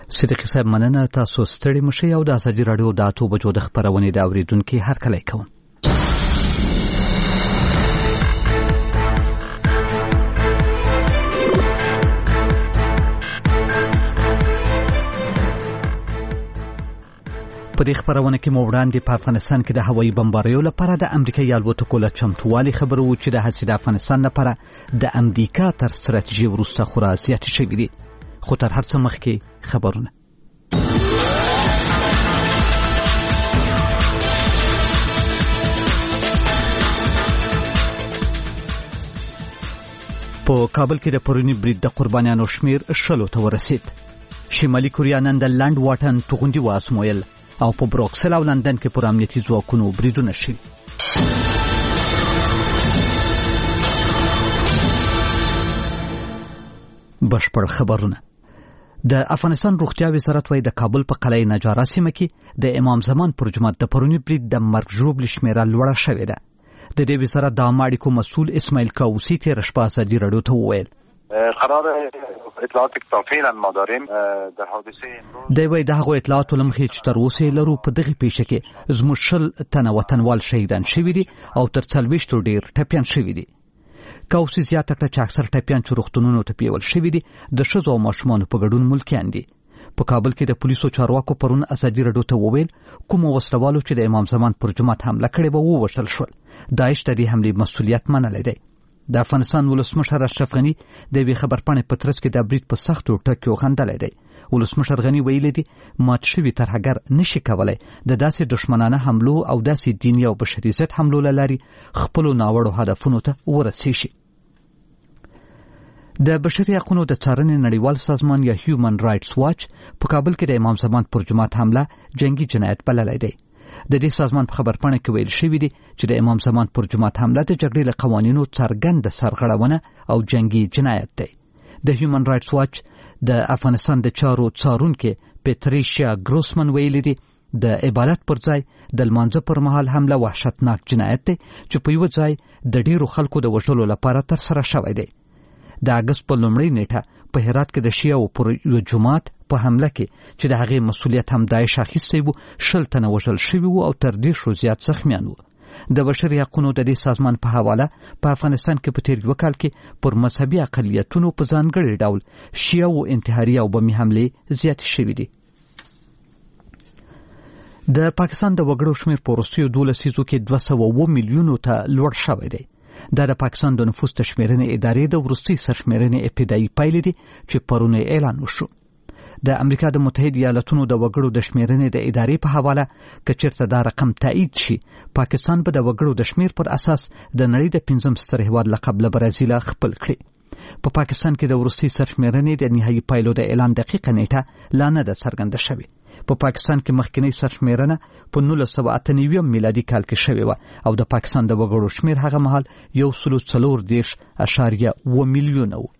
صدیق صاحب مننه، تاسو ستړي مشي او د ازادي رادیو د 8 بجو د خبرونې د اوریدونکو هر کله کوم. په دې خبرونه کې مو وړاندې په افغانستان کې د هوایي بمباریو لپاره د امریکایي الوتکو له چمتووالي خبرو چې د هڅې د افغانستان لپاره د امریکا تر ستراتیژي وروسته خورا زیاتې شوې دي. خو تر هر څه مخکې خبرونه. په کابل کې د پرونی برید د قربانیانو شمیر 60 ته ورسید. شمالي کوریا نن د لند واټن توغندي واسمویل او په بروکسل او لندن کې پر امنیتي ځواکونو بریدونه شوي. بشپړ خبرونه. د افغانستان روغتیا وزارت وايي د کابل په قلعه نجاره سیمه کې د امام زمان پر جومات د پرونی برید د مرګ ژوبل شمیره لوړه شوې ده. د دې وزارت د عامه مسؤل اسماعیل کاوسی تیر شپه ازادي رادیو ته وویل قرار اطلاعات فعلا ما داریم در حادثه دی وای دغه اطلاعات لمخې چې تر اوسه لرو په دغه پیښه کې زموږ شل تنه وطنوال شهیدان شوي دي او تر 40 ډیر ټپيان شوي دي. کاوسی زیاته کړه چې اکثر ټپيان چې روغتونونو ته پیول شوي دي د ښځو او ماشومانو په ګډون ملکیان دي. په کابل کې د پولیسو چارواکو پرون ازادي رادیو ته وویل کوم وسلوالو چې د امام زمان پر جومات حمله کړې و وشتل شول. داعش د دې حملې مسؤلیت منلی دی. د افغانستان ولسمشر اشرف غنی د وی خبرپاڼې په ترڅ کې د برید په سختو ټکیو غندلې دی. ولسمشر غنی ویلي دی مات شوی ترهګر نشي کولای د داسې دشمنانه حملو او داسې دیني او بشري ضد حملو لاري خپل ناوړو هدفونو ته ورسیږي. د بشري حقوقو د څارنې نړیوال سازمان یا هیومن رائټس واچ په کابل کې د امام زمان پر جومات حمله جنگي جنایت بللی دی. د دې سازمان په خبرپاڼه کې ویل شوی دی چې د امام زمان پر جومات حمله د جګړې له قوانینو څرګند سرغړونه او جنگي جنایت دی. د هیومن رائټس واچ د افغانستان د چارو څارونکو پټریشیا ګروسمن ویلي دی د عبادت پر ځای د لمانځه پر مهال حمله وحشتناک جنایت دی چې په یو ځای د ډیرو خلکو د وژلو لپاره تر سره شوی دی. د اگست په لومړۍ نیټه په هرات کې د شیعو پر یو جماعت په حمله کې چې د هغې مسؤلیت هم داعش اخیستی و 60 تنه وژل شوي وو او تر 10 زیات زخمیان وو. د بشري حقوقو د دې سازمان په حواله په افغانستان کې په تیر یو کال کې پر مذهبي اقلیتونو په ځانګړي ډول شیعو انتحاري او بمي حملې زیات شوي دي. د پاکستان د وګړو شمیر په وروستیو 12 سیزو کې 207 میلیونو ته لوړ شوی دی. دا د پاکستان د نفوس تشمیرنې ادارې د وروستي سرشمیرنې ابتدایي پایلې دي چې پرونه اعلان وشو. د امریکا د متحده ایالاتونو د وګړو د شمیرنې د ادارې په حواله کچرته دا رقم تایید شي پاکستان به د وګړو د شمیر پر اساس د نړۍ د 5م ستر هیواد لقب له برازیل خپل کړي. په پاکستان کې د وروستي سرشمیرنې د نهایي پایلو د اعلان دقیقه نیټه لا نه ده څرګنده شوې. په پاکستان کې مخکینی سرشمیرنه په 1998 میلادي کال کې شوې و او د پاکستان د وګړو شمیر هغه مهال 1.4 میلیونه و.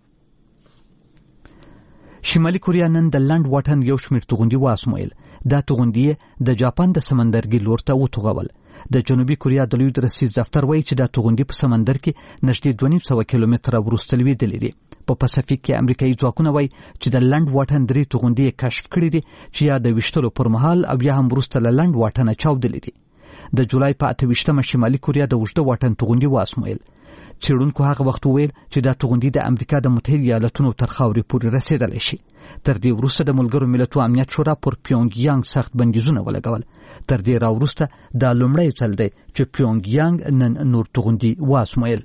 شمالي کوریا نن د لند واټن یو شمیر توغندي واسمویل. دا توغندي د جاپان د سمندرګي لور ته وټوغول. د جنوبي کوریا د لوی رسیز دفتر وایي چې دا توغندي په سمندر کې نږدې 2.5 کیلومتره وروسته لویدلې دي. په پاسفیک کې امریکایي ځواکونه وایي چې د لند واټن 3 توغندي کشف کړي دي چې یا د وشتلو پر مهال او یا هم وروسته له لند واټن چاودلې دي. د جولای په 28مه شمالي کوریا د وشته واټن توغندي واسمویل. چېرونکو هغه وخت ویل چې دا توغندي د امریکا د متحده ایالاتونو تر خاورې پورې رسیدلی شي. تر دې وروسته د ملګرو ملتونو امنیت شورا پر پیونګ یانګ سخت بندیزونه ولګول. تر دې راوروسته دا لومړی ځل دی چې پیونګ یانګ نن نور توغندي واسمویل.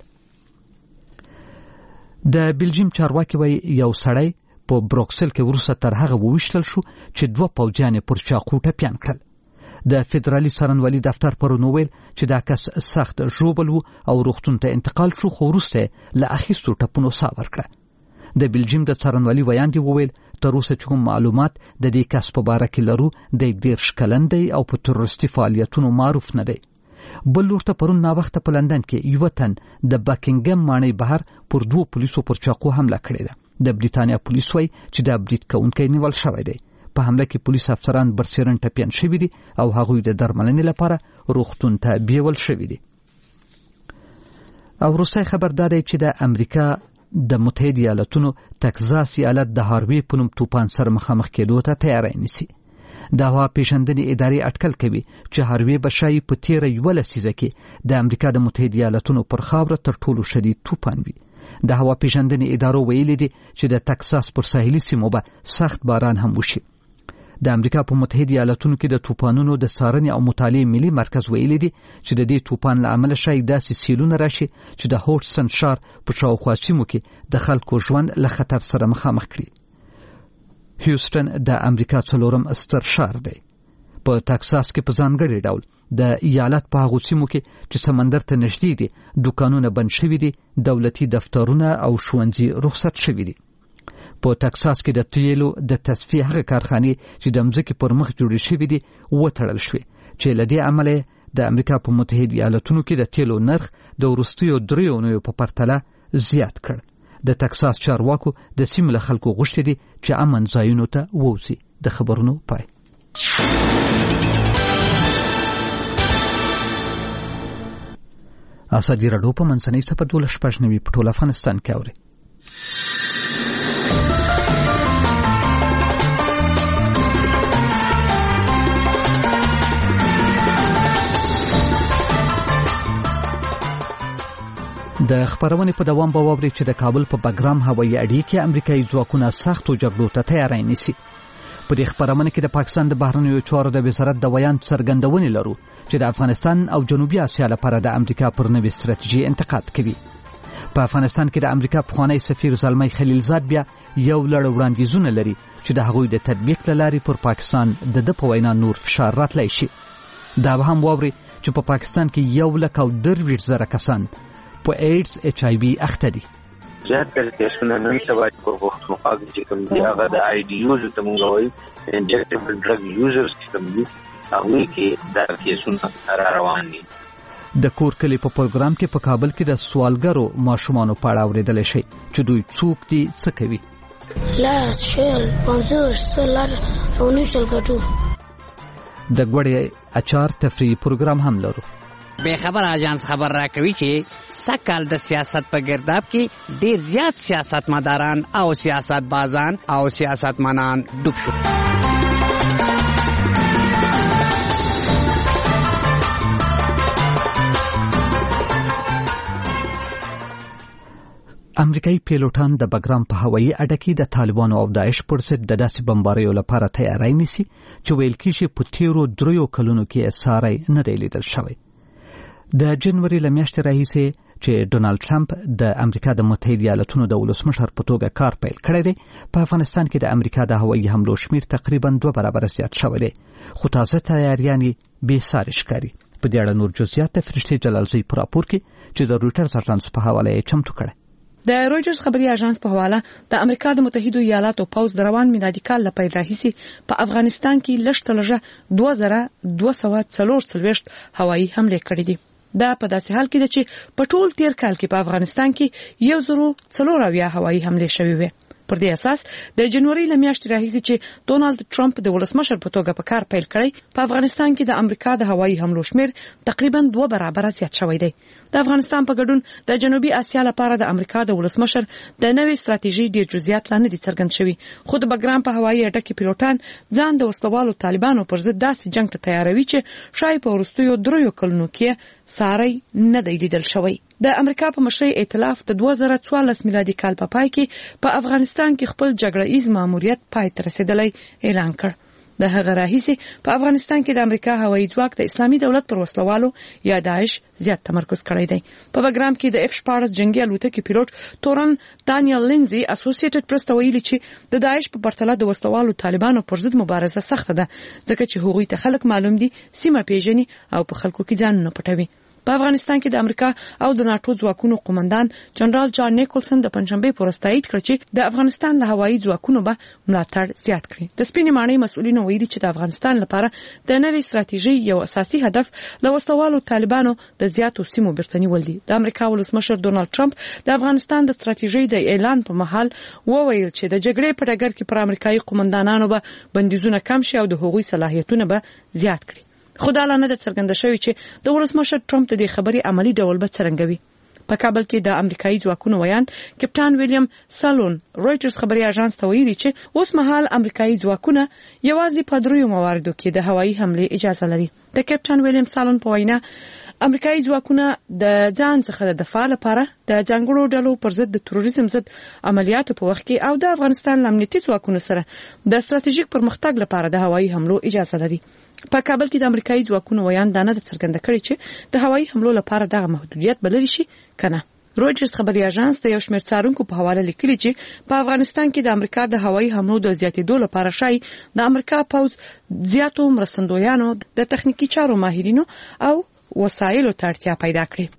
د بلجیم چارواکي وایي یو سړی په بروکسل کې وروسته تر هغه وویشتل شو چې 2 پوځیان پر چاقو ټپیان کړل. د فدرالي څارنوالي دفتر پرون ویل چې دا کس سخت ژوبل و او روغتون ته انتقال شو خو وروسته له اخیستو ټپونو ساه ورکړه. د بلجیم د څارنوالي ویاندې وویل تر اوسه چې کوم معلومات د دې کس په باره کې لرو د 10 کلن دی او په تروریستي فعالیتونو معروف نه دی. بل ورته پرون ناوخته په لندن کې یو وطن د بکینګم ماڼۍ بهر پر 2 پولیسو پر چاقو حمله کړې ده. د بریتانیا پولیس وایي چې دا برید کوونکی نیول شوی دی. په حمله کې پولیس افسران برسېرن ټپيان شوي دي او هغوی د درملنې لپاره روغتون ته بیول شوي دي. او وروستی خبر دا دی چې د امریکا د متحده ایالاتونو تکزاس ایالت د هاروی په نوم طوفان سره مخامخ کېدو ته تیاری نیسي. د هوا پیژندنې ادارې اټکل کوي چې هاروی به شایي په تیره 11 لسیزه کې د امریکا د متحده ایالاتونو پر خاوره تر ټولو شدید طوفان وي. د هوا پیژندنې ادارو ویلي دي چې د تکساس پر ساحلي سیمو به سخت باران هم وشي. د امریکا په متحده ایالاتونو کې د طوفانونو د څارنې او مطالعې ملي مرکز ویلي دي چې د دې طوفان له امله شایي داسې سیلونه راشي چې د هورټسن ښار په شاوخوا سیمو کې د خلکو ژوند له خطر سره مخامخ کړي. هیوستن د امریکا څلورم ستر ښار دی. په تکساس کې په ځانګړي ډول د ایالت په هغو سیمو کې چې سمندر ته نږدې دي دوکانونه بند شوي دي، دولتي دفترونه او ښوونځي رخصت شوي دي. په تکساس کې د تیلو د تصفیه هغه کارخانې چې د مځکې پر مخ جوړې شوي دي وتړل شوې چې له دې امله د امریکا په متحده ایالاتونو کې د تیلو نرخ د وروستیو 3 اونیو په پرتله زیات کړ. د تکساس چارواکو د سیمې له خلکو غوښتي دي چې امن ځایونو ته ووځي. د خبرونو پای. ازادي راډیو په منځنۍ صفحه 12 په ټول افغانستان کې اوري. د خبرونې په دوام به واوري چې د کابل په بګرام هوایي اډې کې امریکایي ځواکونه سختو جګړو ته تیاری نیسي. په دې خبرونه کې د پاکستان د بهرنیو چارو د وزارت د بیان څرګندونې لرو چې د افغانستان او جنوبي اسیا لپاره د امریکا پر نوې ستراتیژي انتقاد کوي. په افغانستان کې د امریکا پخوانی سفیر زلمی خلیلزاد بیا یو لړ وړاندیزونه لري چې د هغوی د تطبیق لاري پر پاکستان د په وینا نور فشار راتلی شي. دا به هم واوري چې په پاکستان کې 1,23,000 کسان په ایډز HIV اخته دي. زیاتره کیسونه نن سبا په وخت مقابل چې کوم دی هغه د IDUs ته موږ وایي انجکټیبل ډرګ یوزرز کوم دي هغه کې دا کیسونه روان دي. د کور کلی په پروګرام کې په کابل کې د سوالګرو ماشومانو په اړه اوریدل شي چې دوی څوک دي څه کوي. لا شل 50 سلر اونیشل کټو د ګوړې اچار تفریحي پروګرام هم لرو. به خبر اژانس خبر را کوي چې سکهال د سیاست په گرداب کې ډیر زیات سیاستمداران او سیاستبازان او سیاستمنان ډوب شو. امریکایي پیلوټان د بګرام په هوایي اډه کې د طالبانو او داعش پر ضد د داسې بمباریو لپاره تیاری نیسي چې ویل کېږي په تیرو 3 کلونو کې ساری نه دی لیدل شوی. د جنوري له میاشتې راهیسې چې ډونالد ټرمپ د امریکا د متحده ایالاتونو د ولسمشر په توګه کار پیل کړی دی، په افغانستان کې د امریکا د هوایي حملو شمیر تقریبا 2 برابره زیات شوی دی، خو تازه تیاریان بې ساري ښکاري. په دې اړه نور جزئیات د فرشتې جلالزی په راپور کې چې د رویټرز اژانس په حواله یې چمتو کړی. د رویټرز خبري اژانس په حواله د امریکا د متحده ایالاتو پوځ د روان میلادي کال له پیل راهیسې په افغانستان کې لږ 2240 هوایي حمله کړې دي. دا په داسې حال کې ده چې په ټول تیر کال کې په افغانستان کې 1,040 هوایي حمله شوې وي. پر دې اساس د جنوري له میاشتې راهیسې چې ډونالد ټرمپ د ولسمشر په توګه په کار پیل کړی، په افغانستان کې د امریکا د هوایي حملو شمیر تقریبا 2 برابره زیات شوی دی. د افغانستان په ګډون د جنوبي اسیا لپاره د امریکا د ولسمشر د نوې ستراتیژي ډیر جزئیات لا نه دي څرګند شوي، خو د بګرام په هوایي اډه کې پیلوټان ځان د وسلوالو طالبانو پر ضد داسې جنگ ته تیاروي چې شاید په وروستیو 3 کلونو کې ساری نه دی لیدل شوی. د امریکا په مشرۍ ائتلاف د 2014 میلادي کال په پای کې په افغانستان کې خپل جګړه‌ایز ماموریت پای ته رسیدلی اعلان کړ. د هغه راهیسې په افغانستان کې د امریکا هوایي ځواک د اسلامي دولت پر وسلوالو یا داعش زیات تمرکز کړی دی. په بګرام کې د F-14 جنگي الوتکې پیلوټ تورن دانیل لینزي اسوسییټډ پریس ته ویلي چې د داعش په پرتله د وسلوالو طالبانو پر ضد مبارزه سخته ده، ځکه چې هغوی ته خلک معلوم دي، سیمه پیژني او په خلکو کې ځانونه پټوي. په افغانستان کې د امریکا او د ناتو ځواکونو قومندان جنرال جان نیکولسن د پنځشنبه پر ورځ کړ چې د افغانستان له هوایي ځواکونو به ملاتړ زیات کړي. د سپینې ماڼۍ مسؤلینو ویلي چې د افغانستان لپاره د نوې ستراتیژي یو اساسي هدف له وسلوالو طالبانو د زیاتو سیمو بیرته نیول دي. د امریکا ولسمشر ډونالد ټرمپ د افغانستان د ستراتیژي د اعلان په مهال وویل چې د جګړې په ډګر کې پر امریکایي قومندانانو به بندیزونه کم شي او د هغوی صلاحیتونه به زیات کړي. خو دا لا نه ده څرګنده شوې چې د ولسمشر ټرمپ د دې خبرې عملی ډول به څرنګه وي. په کابل کې د امریکایي ځواکونو ویان کپټان ویلیام سالون رويټرز خبري اژانس ته ویلي چې اوس مهال امریکایي ځواکونه یوازې په دریو مواردو کې د هوایي حمله اجازه لري. د کپټان ویلیام سالون په وینا امریکایي ځواکونه د ځان څخه د دفاع لپاره د ځانګړو ډلو پر ضد د تروریزم ضد عملیاتو په وخت کې او د افغانستان امنیتي ځواکونو سره د ستراتیژیک پرمختګ لپاره د هوایي حملو اجازه لري. په کابل کې د امریکایي ځواکونو ویان دا نه څرګنده کړی چې د هوایي حملو لپاره دغه محدودیت بلل شي کنه. رويټرز خبري اژانس د یو شمېر څارونکو په حواله لیکلي چې په افغانستان کې د امریکا د هوایي حملو د زیاتېدو لپاره شای د امریکا پوز زیاتو مرستندویانو د تخنیکی چارو ماهرینو او وسایلو ته اړتیا پیدا کړې.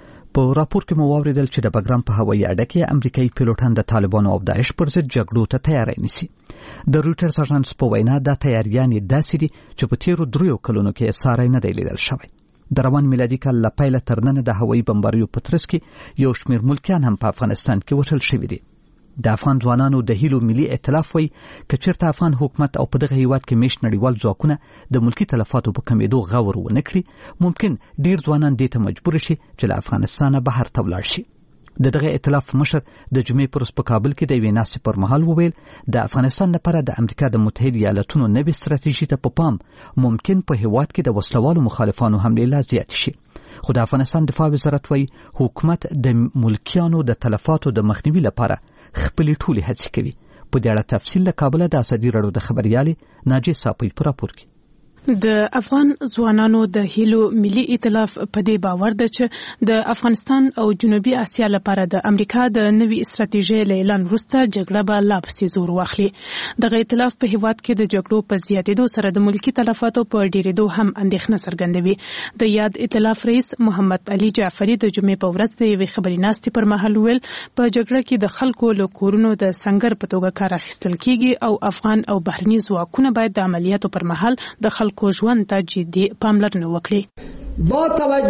په راپور کې مو واوریدل چې د بګرام په هوایي اډه کې امریکایي پیلوټان د طالبانو او داعش پر ضد جګړو ته تیاری نیسي. د رويټرز اژانس په وینا دا تیاریانې داسې دي چې په تیرو 3 کلونو کې ساری نه دی لیدل شوی. د روان میلادي کال له پیله تر نن د هوایي بمباریو په ترڅ کې یو شمېر ملکیان هم په افغانستان کې وژل شوي دي. د افغان ځوانانو د هیلو ملي ائتلاف وایي که چېرته افغان حکومت او په دغه هیواد کې میشت نړیوال ځواکونه د ملکي تلفاتو په کمیدو غور ونه کړي ممکن ډیر ځوانان دې ته مجبور شي چې له افغانستانه بهر ته ولاړ شي. د دغه ائتلاف مشر د جمعې پر ورځ په کابل کې د یوې ناستې پر مهال وویل د افغانستان لپاره د امریکا د متحده ایالاتونو نوې ستراتیژي ته په پام ممکن په هیواد کې د وسلوالو مخالفانو حملې لا زیات شي. خو د افغانستان دفاع وزارت وایي حکومت د ملکیانو د تلفاتو د مخنیوي لپاره خپلې ټولې هڅې کوي. په دې اړه تفصیل له کابل د ازادي راډیو د خبريالې ناجي صاحب په راپور کې. د افغان ځوانانو د هیلو ملي ائتلاف په دې باور ده چې د افغانستان او جنوبي اسیا لپاره د امریکا د نوي استراتیژي اعلان وروسته جګړه به لا پسې زور واخلي. دغه ائتلاف په هیواد کې د جګړو په زیاتېدو سره د ملکی تلفاتو په ډیرېدو هم اندېښنه څرګندوي. د یاد ائتلاف رئیس محمد علي جعفری د جمعې په ورځ د یوې خبري ناستې پر مهال ویل په جګړه کې د خلکو له کورونو د سنگر په توګه کار اخیستل کیږي او افغان او بهرني ځواکونه باید د عملیاتو پر مهال د خلکو ژوند ته جدي پاملرنه وکړي. با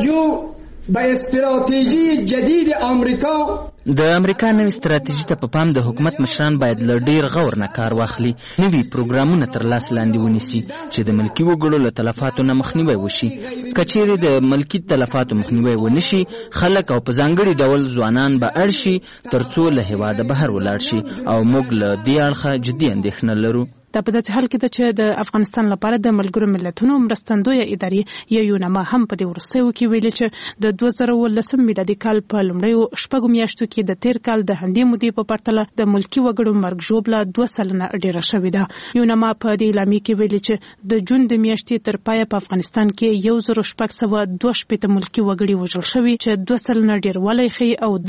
توجه به استراتیژی جدید آمریکا د امریکا نوې ستراتیژي ته په پام د حکومت مشران باید له ډیر غور نه کار واخلي، نوي پروګرامونه تر لاس لاندې ونیسي چې د ملکي وګړو له تلفاتو نه مخنیوی وشي. که چیرې د ملکي تلفاتو مخنیوی ونشي، خلک او په ځانګړي ډول ځوانان به اړ شي ترڅو له هیواده بهر ولاړ شي او موږ له دې اړخه جدي اندېښنه لرو. دا په داسې حال کې ده چې د افغانستان لپاره د ملګرو ملتونو مرستندویه ادارې یونما هم په دې وروستیو کې ویلي چې د 2019 میلادي کال په لومړیو 6 میاشتو کې د تیر کال د همدې مودې په پرتله د ملکي وګړو مرګ ژوبله 2 سلنه ډیره شوې ده. یونما په دې اعلامیه کې ویلي چې د جون د میاشتې تر پایه په افغانستان کې 1672 ملکي وګړي وژل شوي چې 2 سلنه ډیروالی ښیي او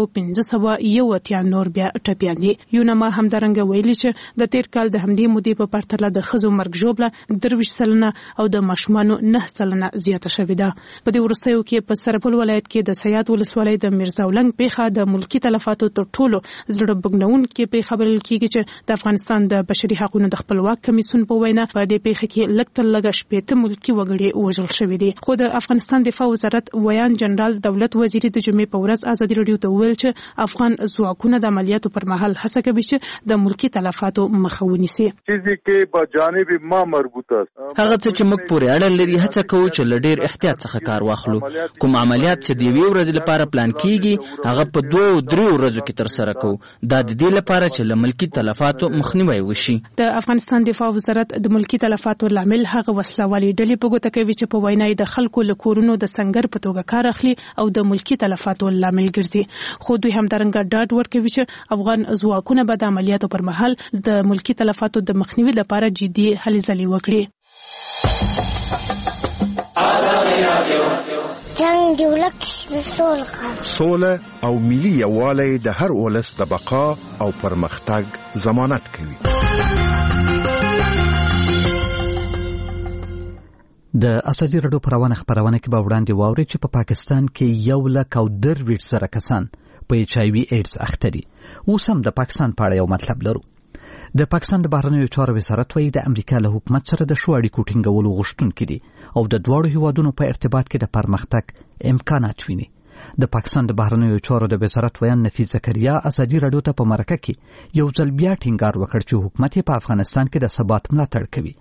3501 نور بیا ټپیان دي. یونما همدارنګه ویلي چې د تیر کال د همدې مودې په پرتله د ښځو مرګ ژوبله 23 سلنه او د ماشومانو 9 سلنه زیاته شوې ده. په دې وروستیو کې په سرپل ولایت کې د سیاد ولسوالۍ د میرزاولنګ پیښه د ملکی تلفاتو تر ټولو زړه بګنونکې پیښه بلل کېږي چې د افغانستان د بشري حقوقو د خپلواک کمیسیون په وینا په دې پیښه کې لږ تر لږه 80 ملکی وګړي وژل شوي دي. خو د افغانستان دفاع وزارت ویان جنرال دولت وزیر د جمعې په ورځ ازادي راډیو ته ویل چې افغان ځواکونه د عملیاتو پر مهال هڅه کوي چې د ملکی تلفاتو مخه ونیسي. کې په جانب ما مربوطه هغه څه چې موږ پورې اړه لري هڅه کوو چې له ډیر احتیاط څخه کار واخلو. کوم عملیات چې د یوې ورځې لپاره پلان کیږي هغه په 2-3 ورځو کې تر سره کوو. دا د دې لپاره چې له ملکی تلفاتو مخنیوی وشي. د افغانستان دفاع وزارت د ملکی تلفاتو لامل هغه وسلوالي ډلې په ګوته کوي چې په وینا د خلکو له کورونو د سنگر په توګه کار اخلي او د ملکی تلفاتو لامل ګرځي. خو دوی همدارنګه ډاډ ورکوي چې افغان ځواکونه به د عملیاتو پر مهال د ملکی تلفاتو د مخنیوي لپاره جدي هلې ځلې وکړي. جنگ دی ولک سوله او ملي یووالی د هر ولس د بقا او پرمختګ ضمانت کوي. د ازادي راډیو په روانه خبرونه کې به وړاندې واوري چې په پاکستان کې 1,23,000 کسان په HIV ایډز اخته دي. اوس هم د پاکستان په اړه یو مطلب لرو. د پاکستان د بهرنیو چارو وزارت وایي د امریکا له حکومت سره د ښو اړیکو ټینګولو غوښتونکي دي او د دواړو هیوادونو په ارتباط کې د پرمختګ امکانات ویني. د پاکستان د بهرنیو چارو د وزارت ویان نفیس زکریا ازادي راډیو ته په مرکه کې یو ځل بیا ټینګار وکړ چې حکومت په افغانستان کې د ثبات ملاتړ کوي.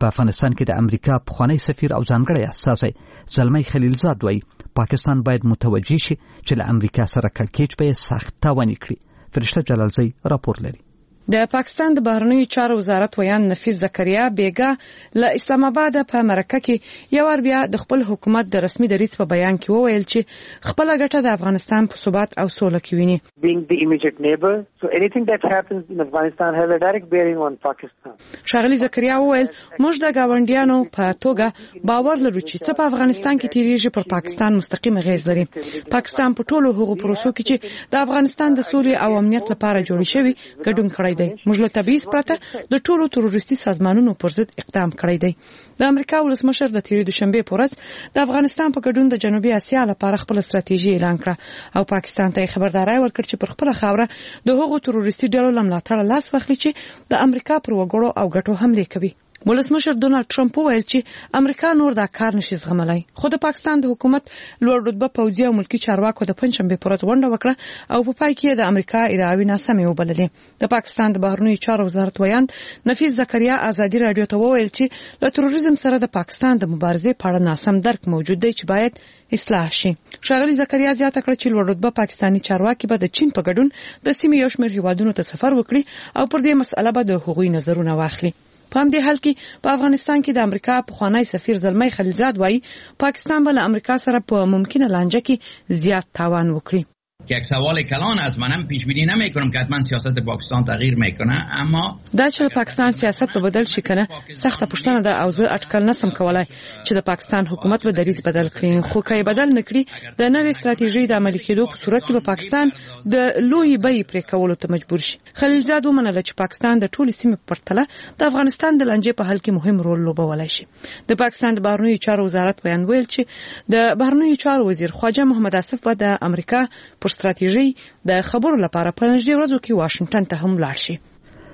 په افغانستان کې د امریکا پخوانی سفیر او ځانګړی استازی زلمی خلیلزاد وایي پاکستان باید متوجه شي چې له امریکا سره کړکېچ به یې سخت تاواني کړي. فرشته جلالزی راپور لري. د پاکستان د بهرنیو چارو وزارت ویان نفیس زکریا بیګا له اسلام آباد په مرکه کې یو ور بیا د خپل حکومت د رسمي دریځ په بیان کې وویل چې خپل ګټه د افغانستان په ثبات او سوله کې ویني. Being the immediate neighbor, so anything that happens in Afghanistan has a direct bearing on Pakistan. ښاغلي زکریا وویل موږ د گاونډیانو په توګه باور لرو چې څه په افغانستان کې تیریږي پر پاکستان مستقیم اغیز لري. پاکستان په ټولو هغو پروسو کې چې د افغانستان د سولې او امنیت لپاره جوړ شوی ګډون کړی دی. موږ له تبعیض پرته د ټولو تروریستي سازمانونو پر ضد اقدام کړی دی. د امریکا ولسمشر د تیرې دوشنبه په ورځ د افغانستان په ګډون د جنوبي اسیا لپاره خپل ستراتیژي اعلان کړه او پاکستان ته خبرداري ورکړه چې پر خپل خاوره د هغو تروریستي ډلو لملاتړ لاس واخلي چې د امریکا پر وګړو او ګټو حمله کوي. ولسمشر ډونالد ټرمپ وویل چې امریکا نور دا کار نشي زغملای. خو د پاکستان د حکومت لوړ رتبه پوځي او ملکی چارواکو د پنځشنبه پر ورځ غونډه وکړه او په پای کې د امریکا ادعاوې ناسمې وبللې. د پاکستان د بهرنیو چارو وزارت ویان نفیس زکریا ازادي رادیو ته وویل چې له تروریزم سره د پاکستان د مبارزې په اړه ناسم درک موجود دی چې باید اصلاح شي. ښاغلي زکریا زیاته کړه چې لوړ رتبه پاکستانی چارواکي به د چین په ګډون د سیمې یو شمېر هیوادونو ته سفر وکړي او پر دې مسأله به د هغوی نظرونه واخلي. په همدې حال کې په افغانستان کې د امریکا پخوانی سفیر زلمی خلیلزاد وایي پاکستان به له امریکا سره په ممکنه لانجه کې زیات تاوان وکړي. که یک سوال کلان از منم پیش بینی نمیکنم که حتما سیاست پاکستان تغییر میکنه اما دا چې پاکستان سیاست به بدل شي کنه سخت پښتنه ده او زه اټکل نسم کولای چې د پاکستان حکومت به دریځ بدل کړي. خو کای بدل نکړي د نوې ستراتیژي د عملي کېدو په صورت کې به پاکستان د لوی بې پرې کولو ته مجبور شي. خلیلزاد ومنله چې پاکستان د ټولې سیمې په پرتله د افغانستان د لانجې په حل کې مهم رول لوبولای شي. د پاکستان د بهرنیو چارو وزارت بیان ویل چې د بهرنیو چارو وزیر خواجه محمد اسف به د امریکا پر ستراتیژي د خبرو لپاره په نږدې ورځو کې واشنگټن ته هم لاړ شي.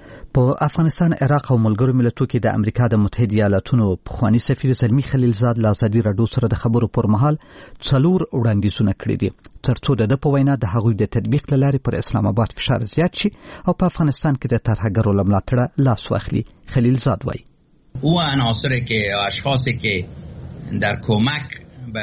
په افغانستان، عراق او ملګرو ملتونو کې د امریکا د متحده ایالاتونو پخوانی سفیر زلمی خلیلزاد له ازادي راډیو سره د خبرو پر مهال 4 وړاندیزونه کړي دي ترڅو د په وینا د هغوی د تطبیق لارې پر اسلام آباد فشار زیات شي او په افغانستان کې د ترهګرو لملاتړ لاس واخلي. خلیلزاد وایي او عناصری که اشخاصی که در کمک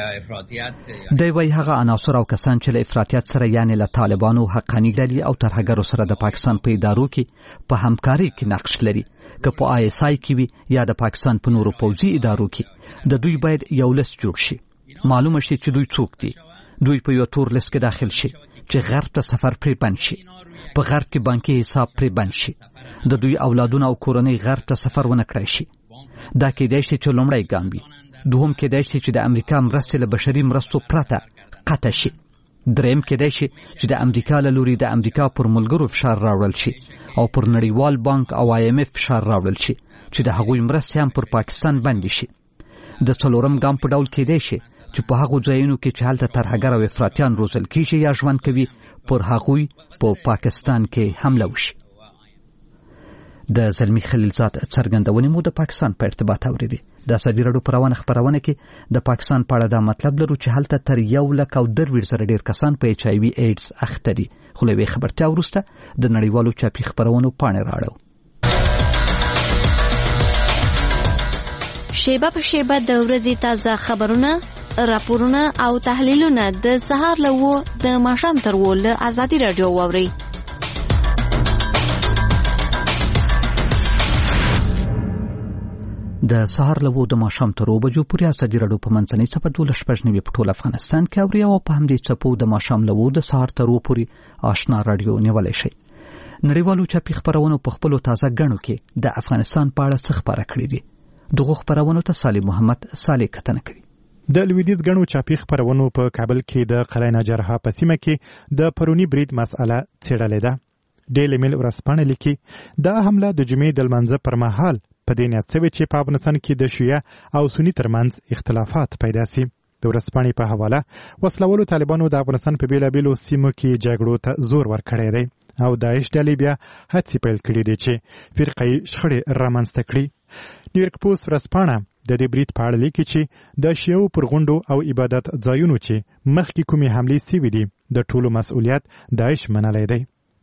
دی وایي هغه عناصر او کسان چې له افراطیت سره یعنی له طالبانو، حقانی ډلې او ترهګرو سره د پاکستان په ادارو کې په همکاري کې نقش لري که په آی اس آی کې وي یا د پاکستان په نورو پوځي ادارو کې د دوی باید یو لیست جوړ شي. معلومه شي چې دوی څوک دي. دوی په یو تور لیست کې داخل شي چې غرب ته سفر پرې بند شي. په غرب کې بانکي حساب پرې بند شي. د دوی اولادونه او کورنۍ غرب ته سفر ونه کړی شي. دا کېدای شي چې لومړی ګام وي. دوهم کېدای شي چې د امریکا مرستې له بشري مرستو پرته قطع شي. دریم کېدای شي چې د امریکا له لوري د امریکا پر ملګرو فشار راوړل شي او پر نړیوال بانک او آی ایم اف فشار راوړل شي چې د هغوی مرستې هم پر پاکستان بندي شي. د څلورم ګام په ډول کېدای شي چې په هغو ځایونو کې چې هلته ترهګر او افراطیان روزل کېږي یا ژوند کوي پر هغوی په پاکستان کې حمله وشي. د زلمی خلیلزاد څرګندونې مو د پاکستان په ارتباط اوریدي. د ازادي راډیو پروانه خبرونه کې د پاکستان په اړه دا مطلب لرو چې هلته تر 1,02,000 ډیر کسان په ایچ آی وی ایډز اخته دي. خو له خبرتیا وروسته د نړیوالو چاپی خبرونو پاڼې راړو. شیبه په شیبه د ورځې تازه خبرونه، راپورونه او تحلیلونه د سهار له د ماښام تر له ازادي راډیو واوري. د سهار له د ماښام تر 2 بجو پورې ازادي راډیو په منځنۍ صفحه 12 په ټول افغانستان کې اوري او په همدې صفحو د ماښام له د سهار تر 2 پورې آشنا راډیو نیولای شي. نړیوالو چاپی خبرونو په خپل تازه غنو کې د افغانستان په اړه څه خبره کړې دي. دغه خبرونو ته صالح محمد صالح کتنه کوي. د لویدیځ غنو چاپی خبرونو په کابل کې د قلعه نجرها په سیمه کې د پرونی برید مسأله څېړلې ده. ډیلی میل ورځپاڼه لیکي دا حمله د جمعې د لمانځه پر مهال په دې نیت شوې چې په افغانستان کې د شیعه او سنی ترمنځ اختلافات پیدا سي. د ورځپاڼې په حواله وسلوالو طالبانو د افغانستان په بیلابیلو سیمو کې جګړو ته زور ورکړی دی او داعش ډلې بیا هڅې پیل کړي دي چې فرقه‌ایي شخړې رامنځته کړي. نیویورک پوسټ ورځپاڼه د دې برید په اړه لیکي چې د شیعو پر غونډو او عبادت ځایونو چې مخکې کومې حملې سوي دي د ټولو مسؤلیت داعش منلی دی.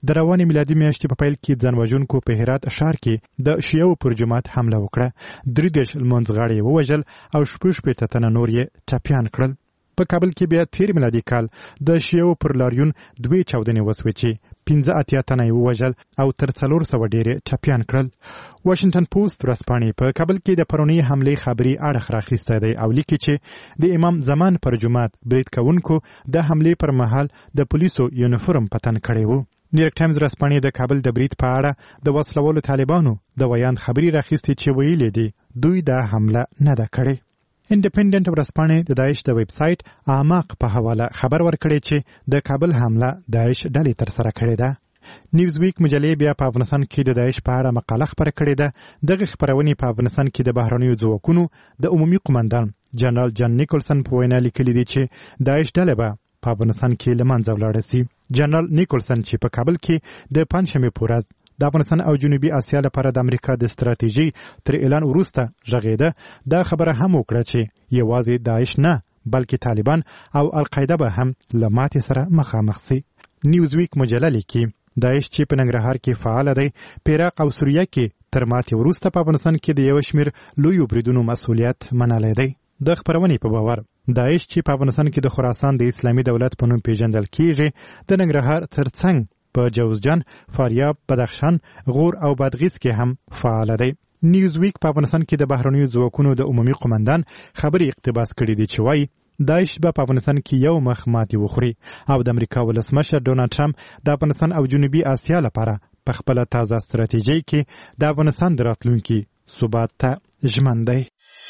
د روانې میلادي میاشتې په پیل کې ځانوژونکو په هرات ښار کې د شیعو پر جماعت حمله وکړه. 33 لمونځغاړي یې ووژل او 16 تنه نور یې ټپیان کړل. په کابل کې بیا تیر میلادي کال د شیعو پر لاریون 2 چاودنې وسوې چې 15 تنه یې ووژل او تر 400 ډېر ټپیان کړل. واشنگټن پوسټ ورځپاڼې په کابل کې د پرونی حملې خبري اړخ راخیسته دی او لیکي چې د امام زمان پر جماعت برید کوونکو د حملې پر مهال د پولیسو یونیفورم په تن کړی و. نیویارک ټایمز ورځپاڼې د کابل د برید په اړه د وسلوالو طالبانو د ویاند خبري راخیستې چې ویلي دي دوی دا حمله نه ده کړې. انډیپندنت ورځپاڼې د داعش د ویب سایټ اعماق په حواله خبر ورکړی چې د کابل حمله داعش ډلې تر سره کړې ده. نیوز ویک مجلې بیا په افغانستان کې د داعش په اړه مقاله خپره کړې ده. دغه خبرونه په افغانستان کې د بهرنیو ځواکونو د عمومي قومندان جنرال جان نیکولسن په وینا لیکلي دي چې داعش ډلې به په افغانستان کې له منځه ولاړه شي. جنرال نیکولسن چې په کابل کې د پنځشنبې په ورځ د افغانستان او جنوبي اسیا لپاره د امریکا د ستراتیژي تر اعلان وروسته غږیده دا خبره هم وکړه چې یوازې داعش نه بلکې طالبان او القاعده به هم له ماتې سره مخامخ شي. نیوز ویک مجله لیکي داعش چې په ننګرهار کې فعال دی په عراق او سوریه کې تر ماتې وروسته په افغانستان کې د یو شمېر لویو بریدونو مسؤلیت منلی دی. د خبرونې په باور داعش چې په افغانستان کې د خراسان د اسلامي دولت په نوم پیژندل کیږي د ننګرهار ترڅنګ په جوزجان، فاریاب، بدخشان، غور او بادغیس کې هم فعال دی. نیوز ویک په افغانستان کې د بهرنیو ځواکونو د عمومي قومندان خبري اقتباس کړي دي چې وایي داعش به په افغانستان کې یو مخ ماتې وخوري او د امریکا ولسمشر ډونالد ټرمپ د افغانستان او جنوبي اسیا لپاره په خپل تازه ستراتیژي کې د افغانستان د راتلونکي ثبات ته ژمن دی.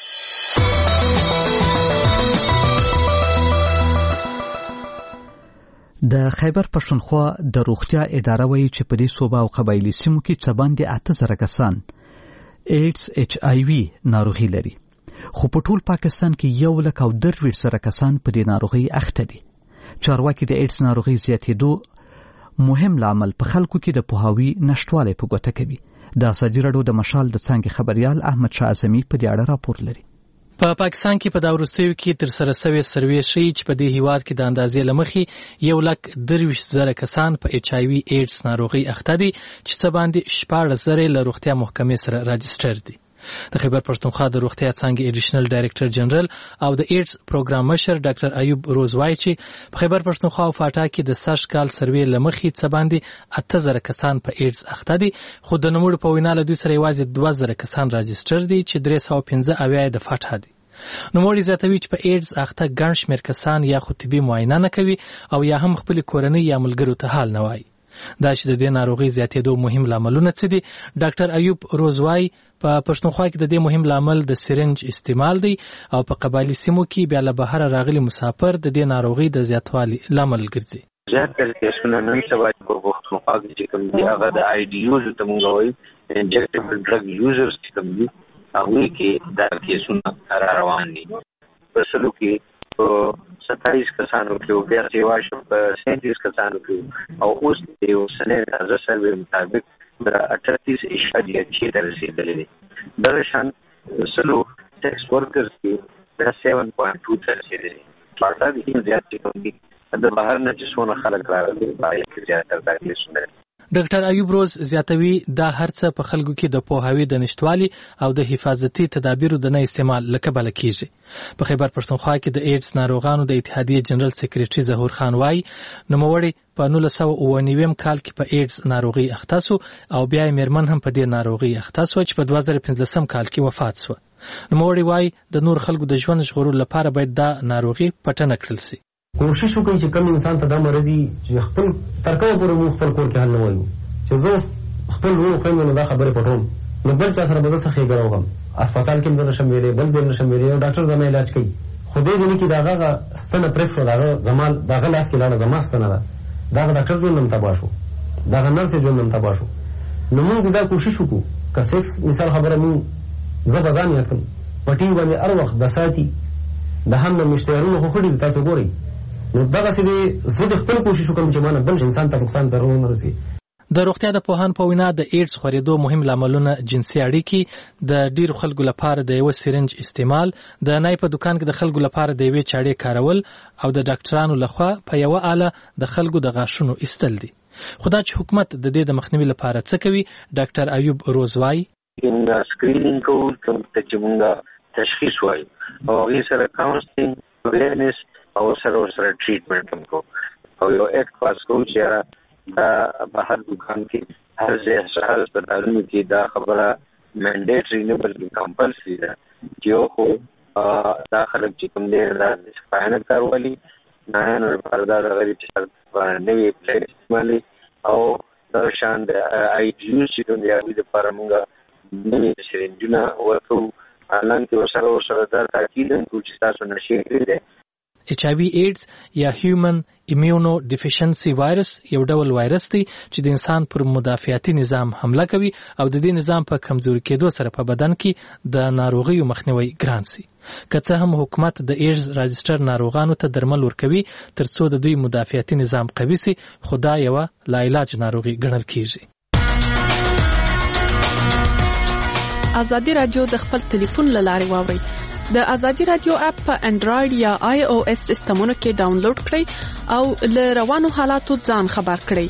د خیبر پښتونخوا د روغتیا اداره وایي چې په دې صوبه او قبایلی سیمو کې څه باندې 8000 کسان ایډز HIV ناروغي لري، خو په ټول پاکستان کې 1,030,000 کسان په دې ناروغي اخته دي. چارواکي د ایډز ناروغي زیاتېدو مهم لامل په خلکو کې د پوهاوي نشټوالی په ګوته کوي. د ازادي راډیو د مشال د څانګې خبريال احمد شاه اعظمي په دې اړه راپور لري. په پاکستان کې په دا وروستیو کې تر سره شوی سروې ښیي چې په دې هیواد کې د اندازې لمخې 1,30,000 کسان په HIV ایډز ناروغي اخته دي چې څه باندې 14,000 له روغتیا محکمې سره راجستر دي. د خیبر پښتونخوا د روغتیا څانګې ایډیشنل ډایریکټر جنرال او د ایډز پروګرام مشر ډاکټر ایوب روز وایي چې په خیبر پښتونخوا او فاټا کې د سږ کال سروې لمخې څه باندې 8,000 کسان په ایډز اخته دي، خو د نوموړو په وینا له دوی سره یوازې 2,000 کسان راجستر دي چې 315 د فاټا دي. نوموړي زیاتوي چې په ایډز اخته ګڼ شمېر کسان یا خو طبي معاینه نه کوي او یا هم خپل کورنۍ یا ملګرو ته حال نه وایي. دا چې د دې ناروغي زیاتېدو مهم لاملونه څه دي، ډاکټر ایوب روز وایي په پښتونخوا کې د دې مهم لامل د سرنج استعمال دی او په قبایلی سیمو کې بیا له بهر راغلي مسافر د دې ناروغي د زیاتوالي لامل ګرځي. زیات کیسونه نن سبا په پښتونخوا کې چې کوم دي هغه د IDUs ته موږ وایي انجکټیبل ډرګ یوزرز چې کوم دي هغه کې دا کیسونه روان دي. په سلو کې 27 کسانو کې بیا سیوا شو په 37 کسانو کې او اوس یو سنې تازه سروې مطابق د 38.6 ته رسیدلې دي. دا شان سلو سیکس ورکرز کې 7.2 ته رسیدلې دي. پارټا دي زیات کوم دي د بهر نه چې څونه خلک راغلي باید زیات تر کیسونه. ډاکټر ایوب روز زیاتوي دا هرڅه په خلکو کې د پوهاوي د نشټوالي او د حفاظتي تدابیرو د نه استعمال لکبل کیږي. په خیبر پښتونخوا کې د ایډز ناروغانو د اتحادیې جنرال سیکریټري ظهور خان وایي نوموړي په 1999 کال کې په ایډز ناروغي اخته شو او بیا یې میرمن هم په دې ناروغي اخته شو چې په 2015 کال کې وفات شو. نوموړي وایي د نور خلکو د ژوند ژغورلو لپاره باید دا ناروغي پټنه کړل شي. کوشش وکړئ چې کوم انسان ته دا مرضی چې خپل ترکمه پورې مو خپل کور کې حل نه وایو چې زه خپل ورو خويندو دا خبره پټوم نو بل چا سره به زه څه غواړم هسپتال کې زه نشم ویلې بل دې نشم ویلې او ډاکټر زما علاج کوي خو دې دې کې داغه ستنه پرېښو داغه زمان داغه لاس کې لاړه زما ستنه ده داغه ډاکټر ژوند هم تباه شو داغه نرس ژوند هم تباه شو. نو موږ دا کوشش وکړو که سیکس مثال خبره مو زه بزان یاد کړم پټي باندې هر وخت د ساتي د هم مشتریانو خو خړي تاسو ګورئ نو دا غسې زه د خپل کوشش وکړم چې مانه بل انسان ته نقصان ضرور نه رسي. د روغتیا د پوهان په وینا د ایډز خورېدو مهم لاملونه جنسي اړیکې، د ډیرو خلکو لپاره د یو سرنج استعمال، د نای په دکان کې د خلکو لپاره د یوې چاړې کارول او د ډاکټرانو لخوا په یو آله د خلکو د غاښونو ایستل دي. خدا چې حکومت د دې د مخنیوي لپاره څه کوي ډاکټر ایوب روزوای موږ سکرینینګ کوو چې موږ تشخیص وایو او هغه سره کاونسلینګ اویرنس او سره ټریټمنټ هم کوو او یو اکټ پاس کوو چې دا بهر دکان کې هر ځای هسپتالونو کې دا خبره منډیټري نه بلکې کمپلسري ده چې خو دا خلک چې کوم دی دا فاینل کاروالي نه لپاره دا غریب چې نوې پلیټ استعمالي او دا شان د آی ډي یو چې کوم دی هغه لپاره موږ نوې سرنجونه ورکو الان کې ورسره دا تاکید کوي چې تاسو نشي کېدای HIV ایډز یا هیومن ایمیونو ډیفیشنسي وایرس یو ډول وایرس دی چې د انسان پر مدافعتي نظام حمله کوي او د دې نظام په کمزوري کېدو سره په بدن کې د ناروغیو مخنیوي ګران سي. که څه هم حکومت د ایډز راجستر ناروغانو ته درمل ورکوي ترڅو د دوی مدافعتي نظام قوي سي، خو دا یوه لاعلاج ناروغي ګڼل کېږي. ازادي رادیو د خپل ټلیفون له لارې واورئ. د ازادي رادیو اپ په انډراید یا iOS سیسټمونو کې ډاونلوډ کړئ او له روانو حالاتو ځان خبر کړئ.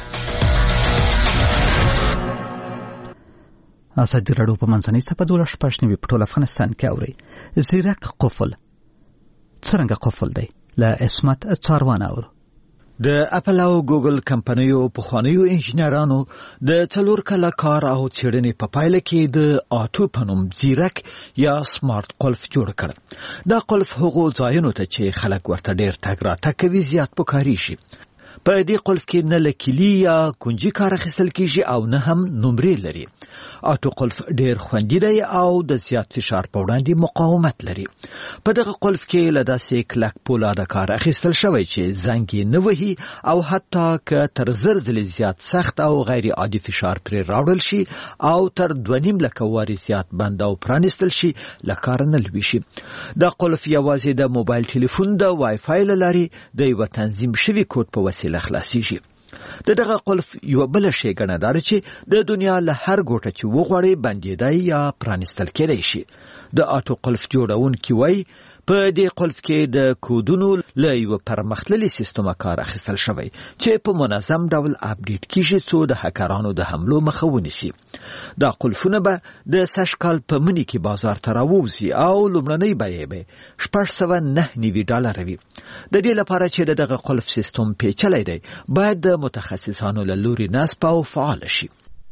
ازادي رادیو په منځنۍ صفحه 12 په ټول افغانستان کې اوري. زیرک قفل څنګه قفل دی له اسمت څاروان اورو. د اپل او ګوګل کمپنیو پخوانیو انجنیرانو د 4 کاله کار او څېړنې په پایله کې د آټو په نوم زیرک یا سمارټ قلف جوړ کړ. دا قلف هغو ځایونو ته چې خلک ورته ډېر تګ راتګ کوي زیات پکارېږي. په دې قلف کې نه لکلی یا کونجي کار اخیستل کېږي او نه هم نمرې لري. آټو قلف ډېر خوندي دی او د زیات فشار په وړاندې مقاومت لري. په دغه قلف کې له داسې کلک پولاده کار اخیستل شوی چې زنګ یې نه وهي او حتی که تر 1000 ځلې زیات سخت او غیر عادي فشار پرې راوړل شي او تر 2.5 لکه وارې زیات بند او پرانیستل شي له کاره نه لویږي. دا قلف یوازې د موبایل ټلیفون د وای فای له لارې د یو تنظیم شوي کوډ په وسیله خلاصيږي. دغه قلف یو بل شی ګڼه چې د دنیا له هر ګوټه چې وغواړي بندیدای یا پرانیستل کېدای شي. د آټو قلف جوړونکي وایي په دې قلف کې د کودونو له یو پرمختللي سیستم کار اخیستل شوی چې په منظم ډول اپډیټ کیږي څو د هکرانو د حملو مخه ونیسي. دا قلفونه به د سږ کال په مني کې بازار ته راووځي او لومړنۍ بیې به $609 وي. د دې لپاره چې دغه قلف سیستم پیچلی دی باید د متخصصانو له لوري نصب او فعال شي.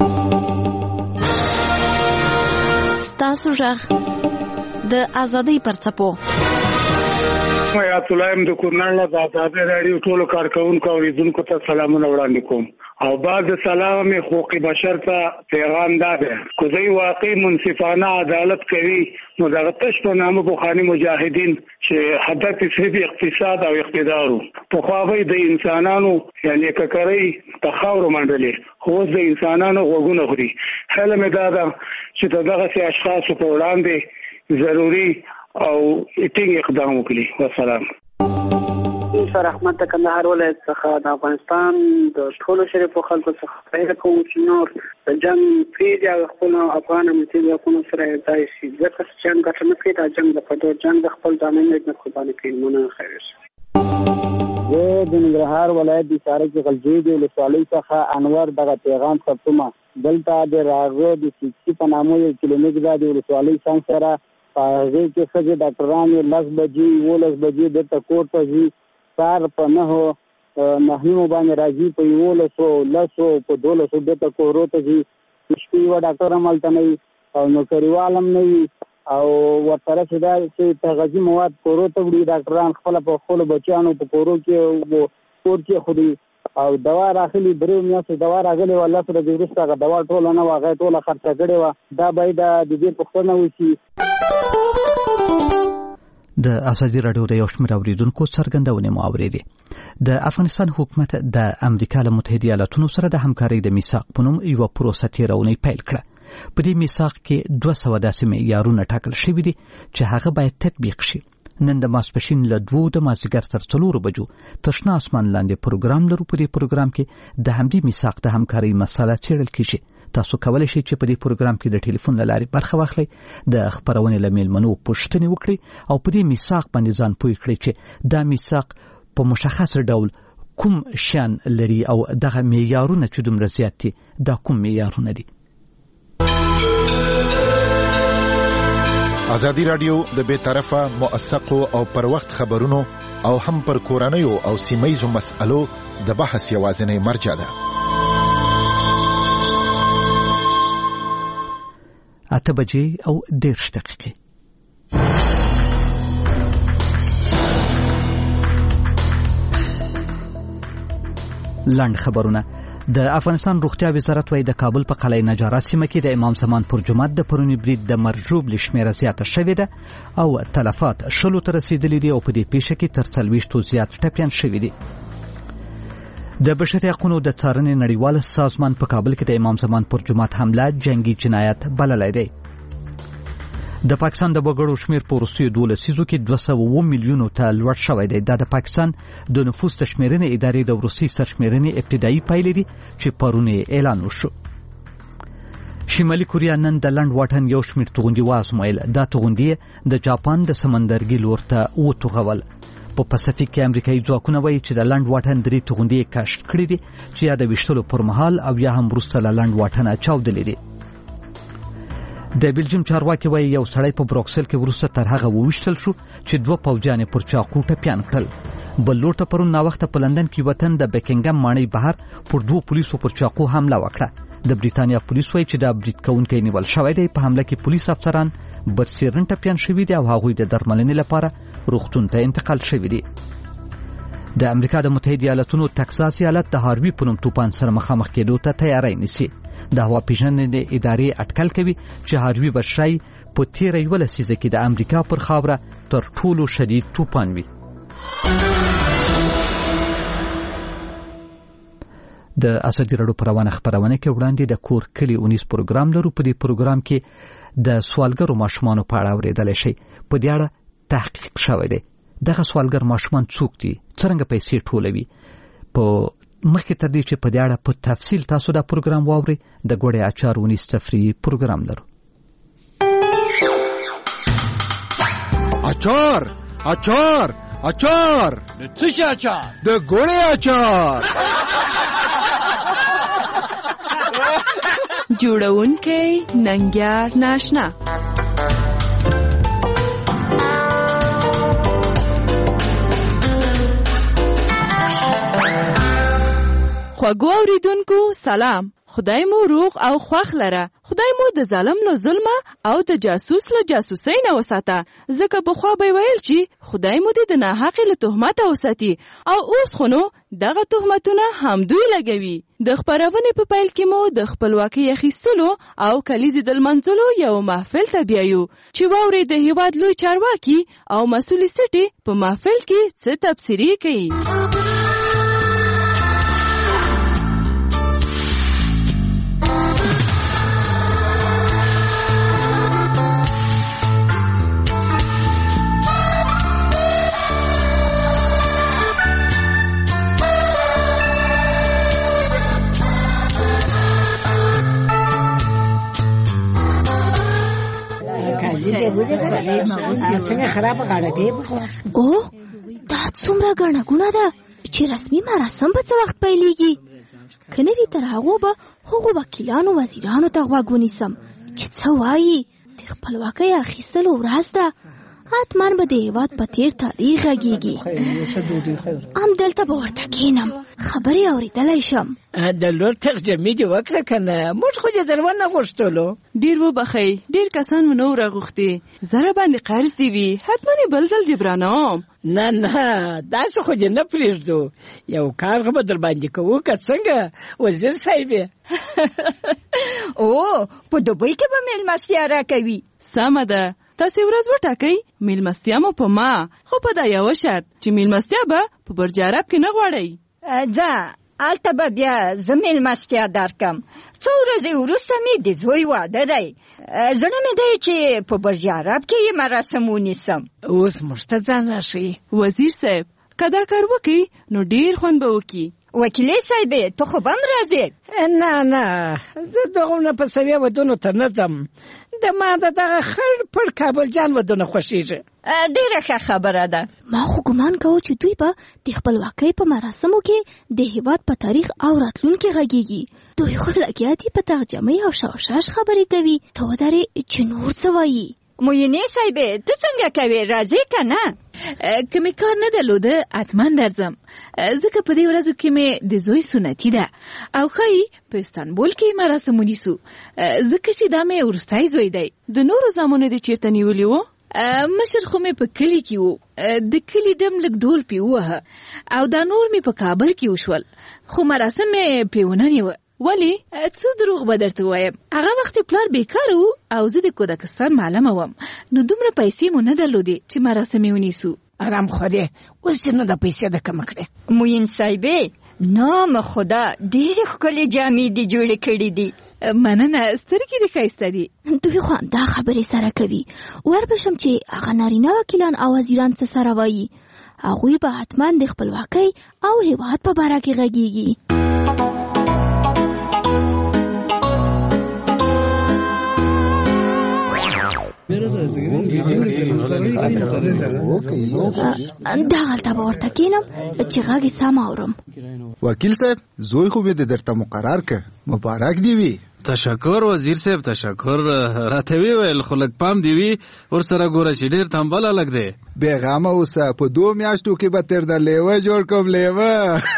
ستاسو ژغ د ازادۍ پرڅپو حیات الله د کورنل د ازادۍ رادیو ټولو کارکونکو او اوریدونکو ته سلامونه وړاندې کوم او بعد سلام حقوق بشر ته پیغام داده کو دوی واقعي منصفانه عدالت کوي نو دغه تش په نامه بوخاني مجاهدین چې هدف صرف اقتصاد او اقتدار په خواوی د انسانانو یعنی ککرۍ په خاور منډلې خو د انسانانو غوګونه خوري. حاله مې داده چې دغه سي اشخاص په وړاندې ضروري او ټینګ اقدام وکړي. والسلام. سر احمد د کندهار ولایت څخه د افغانستان د ټولو شریفو خلکو څخه خبره کوم چې نور د جنگ پیډیا خپل افغان ملتي حکومت سره ځای شي ځکه چې جنگ ګټنه کوي دا جنگ د پدو جنگ خپل ځانونه نه قرباني کوي. مونږ خیر شي. زه د ننګرهار ولایت د سارک غلجی د ولسوالۍ څخه انور دغه پیغام ثبتومه. دلته د راغو د سیسی په نامه یو کلینیک د ولسوالۍ څنګه سره هغه کې څنګه ډاکټران 10 بجې 12 بجې د تکور ته ځي سار په نه باندې راځي په 1100 په 1200 د تکور ته ځي شپې و ډاکټر عملته نه او نو کریوالم نه او ورته چې تغذیه مواد کورو ته وړي ډاکټران خپل په خپل بچیانو په کورو کې خوري او دوا راخلي درې میاشتې دوا راغلي والله سره د ورسته دوا ټول نه واغې ټول خرڅ کړي و دا باید د دې پښتنه وشي. د ازادي رادیو د یو شمېر اوریدونکو څرګندونې مو اورېدې. د افغانستان حکومت د امریکا له متحده ایالاتونو سره د همکارۍ د میثاق په نوم یوه پروسه تېرونې پیل کړه. په دې میثاق کې 200 داسې معیارونه ټاکل شوي دي چې هغه باید تطبیق شي. نن د ماسپښین له 2 د مازدیګر تر 4 بجو تر شنه اسمان لاندې پروګرام لرو. په دې پروګرام کې د همدې میثاق د همکارۍ مسله څېړل کېږي. تاسو کولی شئ چې په دې پروګرام کې د ټلیفون له لارې برخه واخلئ، د خبرونې له میلمنو پوښتنې وکړئ او په دې میثاق باندې ځان پوه کړئ چې دا میثاق په مشخص ډول کوم شان لري او دغه معیارونه چې دومره زیات دي دا کوم معیارونه دي؟ ازادي رادیو د بې طرفه موثقو او پر وخت خبرونو او هم پر کورنیو او سیمه‌یزو مسألو د بحث یوازینی مرجع ده. 8:10 لنډ خبرونه. د افغانستان روغتیا وزارت وايي د کابل په قلعه نجاره سیمه کې د امام زمان پر جمعه د پرونی برید د مرجوب لشمیره زیاته شوې ده او تلفات 10 ته رسیدلي دي او په دې پیښه کې تر 40 زیات ټپیان شوي دي. د بشري حقوقو د څارنې نړیوال سازمان په کابل کې د امام زمان پر جمعه حمله جنگي جنایت بللی دی. د پاکستان د وګړو شمیر په وروستیو 12 لسیزو کې 207 میلیونو ته لوړ شوی دی. دا د پاکستان د نفوس تشمیرنې ادارې د وروستي سرشمیرنې ابتدایي پایلې دي چې پرونه اعلان وشو. شمالي کوریا نن د لنډ واټن یو شمیر توغندي وازمایل. دا توغندي د جاپان د سمندرګي لور ته وټوغول. په پاسفیک کې امریکایي ځواکونه وایي چې د لنډ واټن 3 توغندي کشف کړي دي چې یا د وشتلو پر مهال او یا هم وروسته له لنډ واټنه چاودلې دي. د بلجیم چارواکي وایي یو سړی په بروکسل کې وروسته تر هغه وویشتل شو چې 2 پوځیان پر چاقو ټپیان کړل. بل لور ته پرون ناوخته په لندن کې وطن د بکینګم ماڼۍ بهر پر 2 پولیسو پر چاقو حمله وکړه. د بریتانیا پولیس وایي چې دا برید کوونکی نیول شوی دی. په حمله کې پولیس افسران برسیرن ټپیان شوي دي او هغوی د درملنې لپاره روغتون ته انتقال شوي دي. د امریکا د متحده ایالاتونو تکساس ایالت د هاروی په نوم طوفان سره مخامخ کېدو ته تیاری نیسي. د هوا پیژندنې ادارې اټکل کوي چې هاروی به شای په تیره یوه لسیزه کې د امریکا پر خاوره تر ټولو شدید طوفان وي. د ازادي راډیو په روانه خبرونه کې وړاندې د کور کلی اونیز پروګرام لرو. په دې پروګرام کې د سوالګرو ماشومانو په اړه اورېدلی شئ. په دې اړه تحقیق شوی دی. دغه سوالګر ماشومان څوک دي؟ څرنګه پیسې ټولوي؟ په مخکې تر دې چې په دې اړه په تفصیل تاسو دا پروګرام واورئ د ګوړې اچار اونیز تفریحي پروګرام لرو. اچار اچار اچار د څه شي اچار؟ د ګوړې اچار. جوړونکی ننګیار ناشنا. خواږو اوریدونکو سلام. خدای مو روغ او خوښ لره. خدای مو د ظالم له ظلمه او د جاسوس له جاسوسۍ نه وساته. ځکه بخوا به ویل چې خدای مو دې د ناحقې له تهمته وساتي او اوس خو نو دغه تهمتونه هم دوی لګوي. د خپرونې په پیل کې مو د خپلواکۍ اخیستلو او کلیزې د لمانځلو یو محفل ته بیایو چې واورئ د هیواد لوی چارواکي او مسؤلې سټې په محفل کې څه تبصرې کوي. او دا څومره ګڼه ګوڼه ده چې رسمي مراسم په څه وخت پیلیږي. که نه وي تر هغو به هغو وکیلانو وزیرانو ته غوږ ونیسم چې څه وایي. د خپلواکۍ اخیستلو ورځ ده. حتما به د هېواد په تېر تاریخ غږېږي. همدلته به ورته کښېنم خبرې اورېدلی شم. د لور ترجمې دې وکړه که نه؟ موږ خو دې در ونه غوښتلو. ډېر وبښئ، ډېر کسان مو نه و راغوښتي. زره باندې قرض دې وي، حتما یې بل ځل جبرانوم. نه داسې خو دې نه پرېږدو. یو کار خو به در باندې کوو که څنګه وزیر صاحبې؟ او په دوبۍ کې به مېلمستیا راکوي. سمه ده، تاسې ورځ وټاکئ. مېلمستیا مو په ما، خو په دا یوه شرط چې مېلمستیا به په برج عرب کې نه غواړئ. ځه هلته به بیا زه مېلمستیا درکم. څو ورځې وروسته مې د زوی واده دی. زړه مې دی چې په برج عرب کې یې مراسم ونیسم. اوس موږ ته ځان راشئ. وزیر صاحب که دا کار وکړي نو ډېر خوند به وکړي. وکیلې صاحبې ته خو به هم راځې؟ نه زه دغونه په سویه ودونو ته نه ځم. د ما دغه خړ پر کابل جان ودونه خوښیږي. ډیره ښه خبره ده. ما خو ګمان کوم چې دوی به د خپلواکۍ په مراسمو کې د هیواد په تاریخ او راتلونکي غږیږي. دوی خو لګیا دي په تغجمۍ او شاوشاش خبرې کوي. ته ودرې چې نور څه وایي. موینې صاحبې ته څنګه کوې؟ راځې که نه؟ که مې کار نه درلوده حتما درځم، ځکه په دې ورځو کې مې د زوی سنتي ده او ښایي په استانبول کې مراسم ونیسو، ځکه چې دا مې وروستی زوی دی. د نورو زامنو دې چیرته نیولي وو؟ مشر خو مې په کلي کې وو، د کلي ډم لږ ډول پې ووهه او دا نور مې په کابل کې وشول، خو مراسم مې پې ونه نیوه. ولی؟ څو دروغ به درته وایم، هغه وخت پلار بیکاره و او زه د کودکستان معلمه وم، نو دومره پیسې مو نه درلودې چې مراسم یې ونیسو. آرام خورې، اوس چې نو د پیسې د کمه کړې. موین صاحبې نام خدا ډېرې ښکلې جامې دې جوړې کړې دي. مننه، سترګې دې ښایسته دي. دوی خو همدا خبرې سره کوي. وربشم چې هغه نارینه وکیلان او وزیران څه سره وایي. هغوی به حتما د خپلواکۍ او هیواد په باره کې غږیږي. دغلته به ورته کینم چې غږ یې سم اورم. وکیل صاحب زوی خو مې درته مقرر که، مبارک دی وي. تشکر وزیر صاحب، تشکر. راته ویل خو لږ پام دی وي ورسره ګوره چې ډېر تنبل هلک دی. بېغمه اوسه، په 2 میاشتو کې به تر د لیوه جوړ کوم. لیوه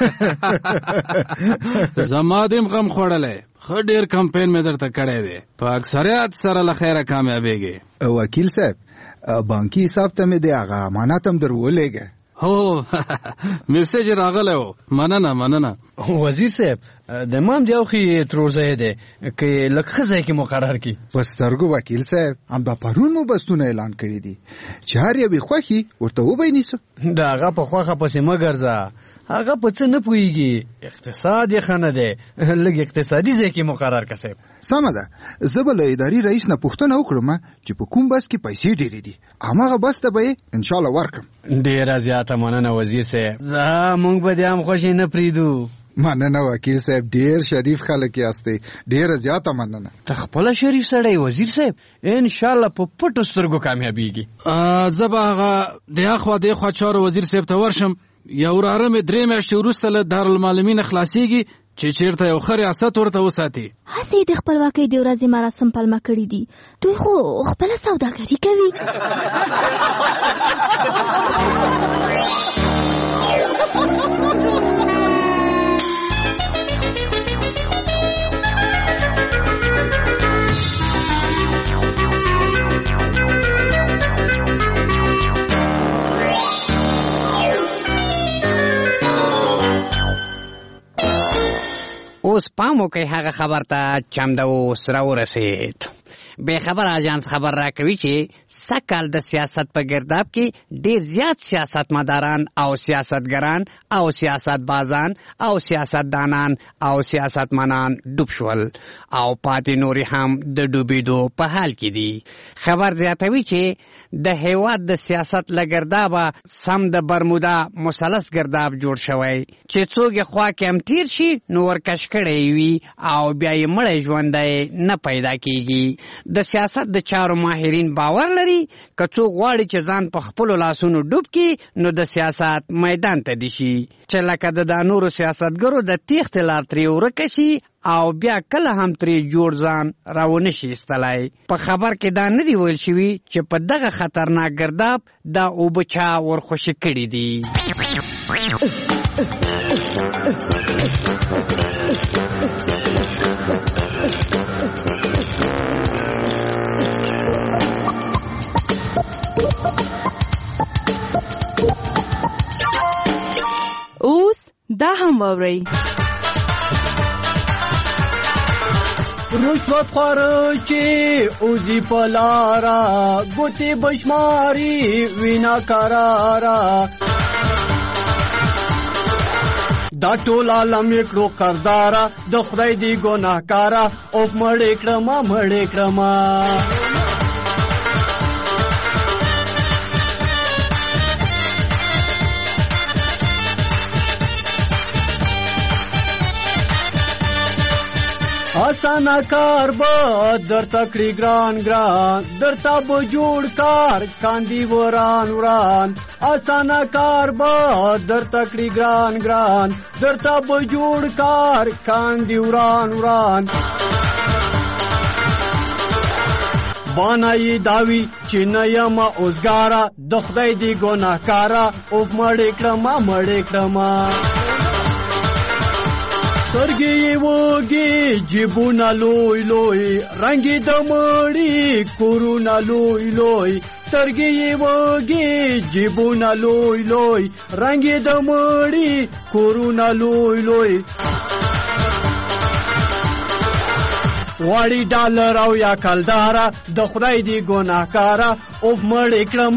زما دې غم خوړلی، ښه ډېر کمپین مې درته کړی دی، په اکثریت سره له خیره کامیابېږي. وکیل صاحب بانکي حساب ته مې د هغه امانت هم در ولېږه. هو میسج راغلی و، مننه. وزیر صاحب د امام جاوخي تروزه دی که لږ ښه ځای کې مقرر کړي. په سترګو وکیل صاحب، همدا پرون مو بستونه اعلان کړي دي چې هر یوې خوښي ورته وبینیسو. د هغه په خوښه پسې مه ګرځه، هغه په څه نه پوهېږي، اقتصاد یې ښه نه دی، لږ اقتصادي ځای کې مقرر که صاحب. سمه ده، زه به له اداري رئیس نه پوښتنه وکړم چې په کوم بس کې پیسې ډېرې دي، هماغه بس ته به یې انشاءالله ورکړم. ډېره زیاته مننه وزیر صاحب، موږ به دې هم خوښې نه پرېږدو. مننه وکیل صاحب، ډېر شریف خلک یاستئ، ډېره زیاته مننه. ته خپله شریف سړی وزیر صاحب، انشاءالله په پټو سترګو کامیابېږي. زه به هغه د اخوا دېخوا چارو وزیر صاحب ته ورشم، یو وراره مې 3 میاشتې وروسته له دارالمعلمین خلاصېږي چې چېرته یو ښه ریاست ورته وساتي. هسې د خپلواکۍ د ورځې مراسم پلمه کړي دي، دوی خو خپله سوداګري کوي. اوس پام وکړئ هغه خبر ته چې همدا اوس راورسېد. بې خبر اجانس خبر راکوي چې سږ کال د سیاست په ګرداب کې ډېر زیات سیاستمداران او سیاستګران او سیاستبازان او سیاستدانان او سیاستمنان ډوب شول او پاتې نورې هم د ډوبېدو په حال کې دي. خبر زیاتوي چې د هیواد د سیاست له ګردابه سم د برمودا مثلث ګرداب جوړ شوی چې څوک یې خوا کې هم تیر شي نو ورکش کړی وي او بیا یې مړی ژوندی نه پیدا کیږي. د سیاست د چارو ماهرین باور لري که څوک غواړي چې ځان په خپلو لاسونو ډوب کړي نو د سیاست میدان ته دي شي چې لکه د نورو سیاستګرو د تېښتې لار ترې ورکه شي او بیا کله هم ترې جوړ ځان راونه شي ایستلی. په خبر کې دا نه دي ویل شوي چې په دغه خطرناک ګرداب دا اوبه چا ورخوشي کړي دي. اوس دا هم واورئ. رشوت خواره چې اوزی په لاره ګوتې بشماري وینا کراره دا ټول عالم یې کړو قرضداره د خدای دی ګناهکاره اوف مړې کړمه اسانه کار به درته کړي ګران ګران درته به جوړ کار کاندي وران وران اسانه کار به درته کړي ګران ګران درته به جوړ کار کاندي وران وران بانای داوی چې نه یم اوزګاره د خدای دی ګناهکاره او مړې کړم سترګې یې وږې جیبونه لوی لوی رنګې د مړي کورونه لوی لوی سترګې یې وږې جیبونه لوی لوی رنګې د مړي کورونه لوی لوی واړی ډالر او یا کلدارا د خدای دی ګناهکارا او مړې کړم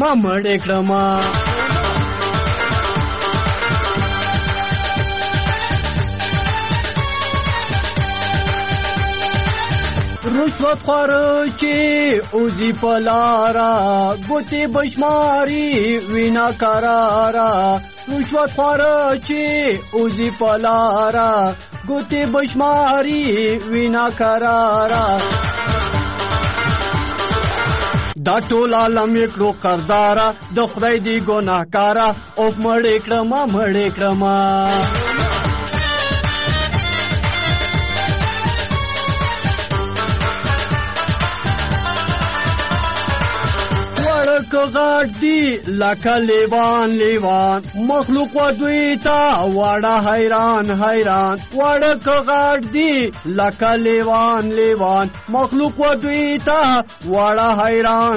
رشوت خواره چې اوزی پلارا ګوتې بشماري وینا قرارا رشوت خواره چې اوزی پلارا ګوتې بشماري وینا قرارا دا ټول عالم یې کړو قرضدارا د خدای دی ګناهکارا او مړې کړم غاټ دی لکه لیوان مخلوق و دوی تا واړه حیران واړه غاټ دی لکه لیوان مخلوق و دوی تا واړه حیران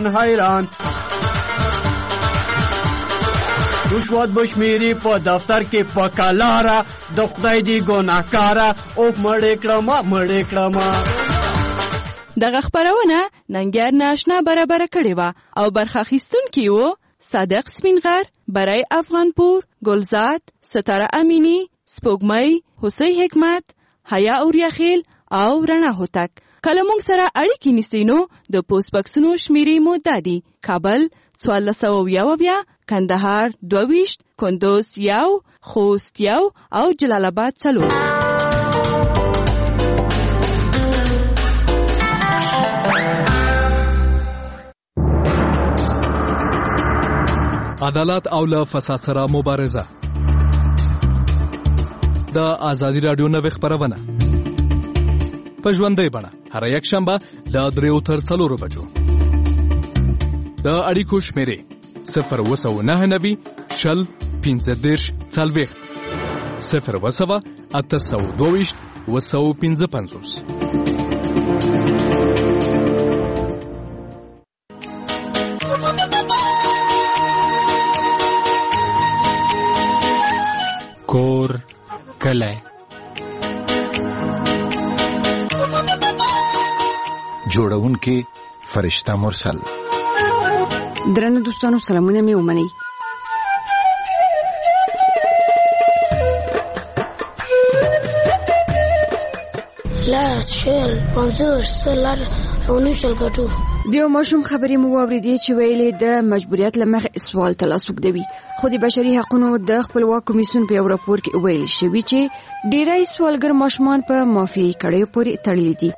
رشوت بشمیری په دفتر کې پکلاره د خدای دی ګناهکاره او مړې کړم دغه خبرونه ننګر ناشنا برابر کړي وا او برخه اخیستونکي وو صادق سپینغر برای افغانپور ګلزاد ستاره امینی سپوږمۍ حسین حکمت حیا اوریاخیل او رڼا هوتک کله موږ سره اړیکې نیسینو د پوسټ باکسونو شمیرې مو دادي کابل 1420 کندهار 22 کندوز 1 خوست 1 او جلال آباد 4 عدالت او له فساد سره مبارزه د ازادي رادیو نوې خبرونه په ژوندۍ بڼه هر یک شنبه له 3 تر 4 بجو د اړیکو شمیرې 02990 شل 15 40 0 822 255 کور کلی جوړونکې فرشته مرسل درنو دوستانو سلامونه مې ومنئ لاس شل 50 سلر او نشل ګټو دیو ماشوم خبرې مو واوریدې چې ویلې د مجبوریت لمخ سوال تلاسوک دی خو د بشري حقوقو د خپلواک کمیسیون په یو راپور کې ویل شوی چې ډیری سوالګر ماشومان په مافیایي کړیو پورې تړلي دي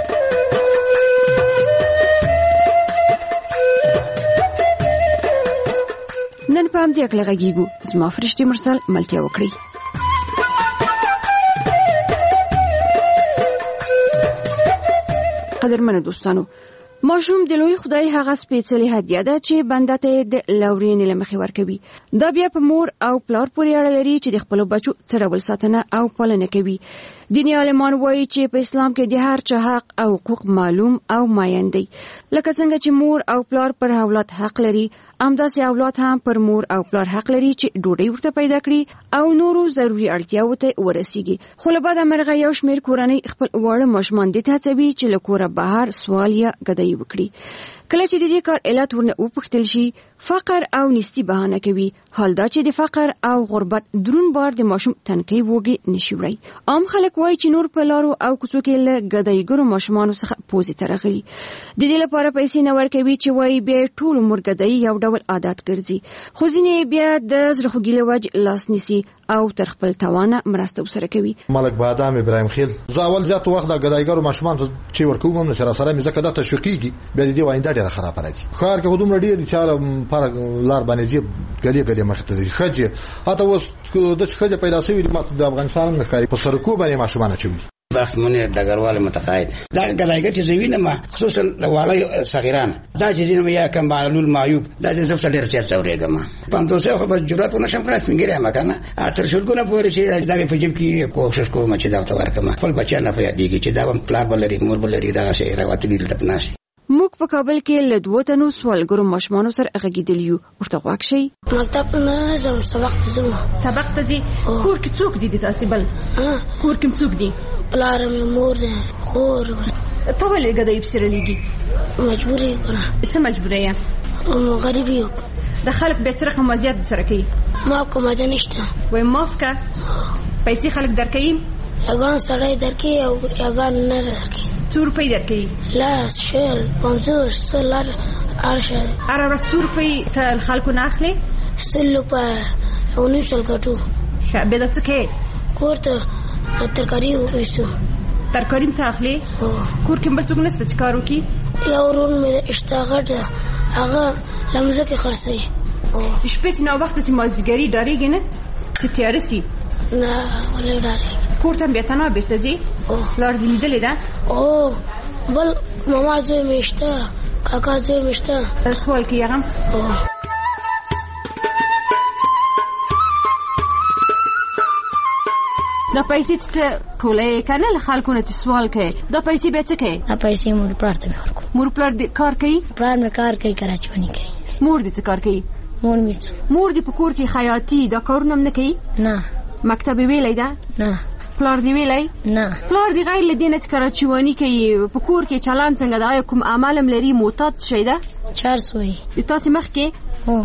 نن په همدې اړه غږیږو زما فرشتي مرسل ملتیا وکړي قدرمنو دوستانو ماشوم د لوی خدای هغه سپېڅلې هدیه ده چې بنده ته د لورینې لمخې ورکوي دا بیا په مور او پلار پورې اړه لري چې د خپل بچو څه ډول ساتنه او پالنه کوي دیني عالمان وایي چې په اسلام کې د هر چا حق او حقوق معلوم او معین دي لکه څنګه چې مور او پلار پر اولاد حق لري همداسې اولاد هم پر مور او پلار حق لري چې ډوډۍ ورته پیدا کړي او نورو ضروري اړتیاوو ته ورسیږي خو له بعده مرغه یو شمېر کورنۍ خپل واړه ماشومان دې ته هڅوي چې له کوره بهر سوال یا ګدایي وکړي کله چې د دې کار علت ورنه وپوښتل شي فقر او نیستي بهانه کوي، حال دا چې د فقر او غربت درون بار د ماشوم تنکي وږي نشي وړي. عام خلک وایي چې نور په لارو او کوڅو کې له ګدایګرو ماشومانو څخه پوزې ته راغلي، د دې لپاره پیسې نه ورکوي چې وایي بیا ټول عمر ګدایي یو ډول عادت ګرځي، خو ځینې بیا د زړه خوږي له وجې لاس نیسي او تر خپل توانه مرسته ورسره کوي. ملک بادام ابراهیم خیل: زه اول زیات وخت د ګدایګرو ماشومان چې ورکوم هم سره سره مې ځکه دا تشویقيږي، بیا د دې وایي دا ډیره خراب راځي. خار کې خودم ډیر دي چې پر لار باندې دی ګلې مخته دي خځه اته اوس د خځه پیدا شوی د افغانستان نه کاری په سرکو باندې ماشومان چوي. بخت منیر ډګروال متقاعد دا ګلایګه چې زوینه ما خصوصا لواړی صغیران دا چې دینه یا کم معلول معیوب دا چې زفت ډیر چر څورېګم په تاسو خو په جرأت ونشم کړم څنګه ما کنه اتر شلګونه پورې چې دا په جيب کې کوشش کوم چې دا تورکم خپل بچا نه فیادېږي چې دا هم پلان بلري مور بلري دا شي راوته دي تپناسي. موږ په کابل کې له 2 تنو سوالګرو ماشومانو سره غږیدل یو. ورته واک شي مکتب نه زم سبق ته ځي. کور کې څوک دي تاسو بل؟ کور کې څوک دي؟ پلار مې مور ده خور. ته ولې غدای بسره لګي؟ مجبورې کنه. څه مجبورې یا؟ غریب یو. د خلک به سره خمازیات سره کوي. ما کومه ده نشته. وای معاف کا. پیسې خلک درکې؟ یګان سړی درکې او یګان نه درکې. 2 روپۍ درکې؟ لا شل 50 سلر ارشه. اره 2 روپۍ ته خلکو نه اخلي؟ سلو په اونیشل کټو. به د څه کې؟ کور ته ترکاری وېسو. ترکاری ته اخلي؟ کور کې بل څوک نشته چې کار وکړي؟ یو ورون مې اشتغل ده هغه لمزه کې خرڅي. شپې نو وخت چې مازیګری ډارېږي نه چې تیار سي؟ نه ولې ډارې. کور ته بیا ته نه بیرته ځي؟ لار دې لیدلې ده؟ بل ماما زوی مشته کاکا زوی مشته. سوال کې هغه دا پیسې ته ټولې کنه له خلکو نه سوال کوي. دا پیسې به څه کوي؟ دا پیسې مور پلار ته ورکو. مور پلار دې کار کوي؟ پلار مې کار کوي کراچي باندې کوي. مور دې څه کار کوي؟ مور دې په کور کې خیاطي دا کارونه نه کوي؟ نه. مکتب ویلای دا؟ نه. پلار دې ویلای؟ نه. پلار دې غیر لدینه چې کراچي وانی کوي په کور کې چلان څنګه دا کوم عملم لري معتاد شي دا؟ 400 دې تاسو مخ کې؟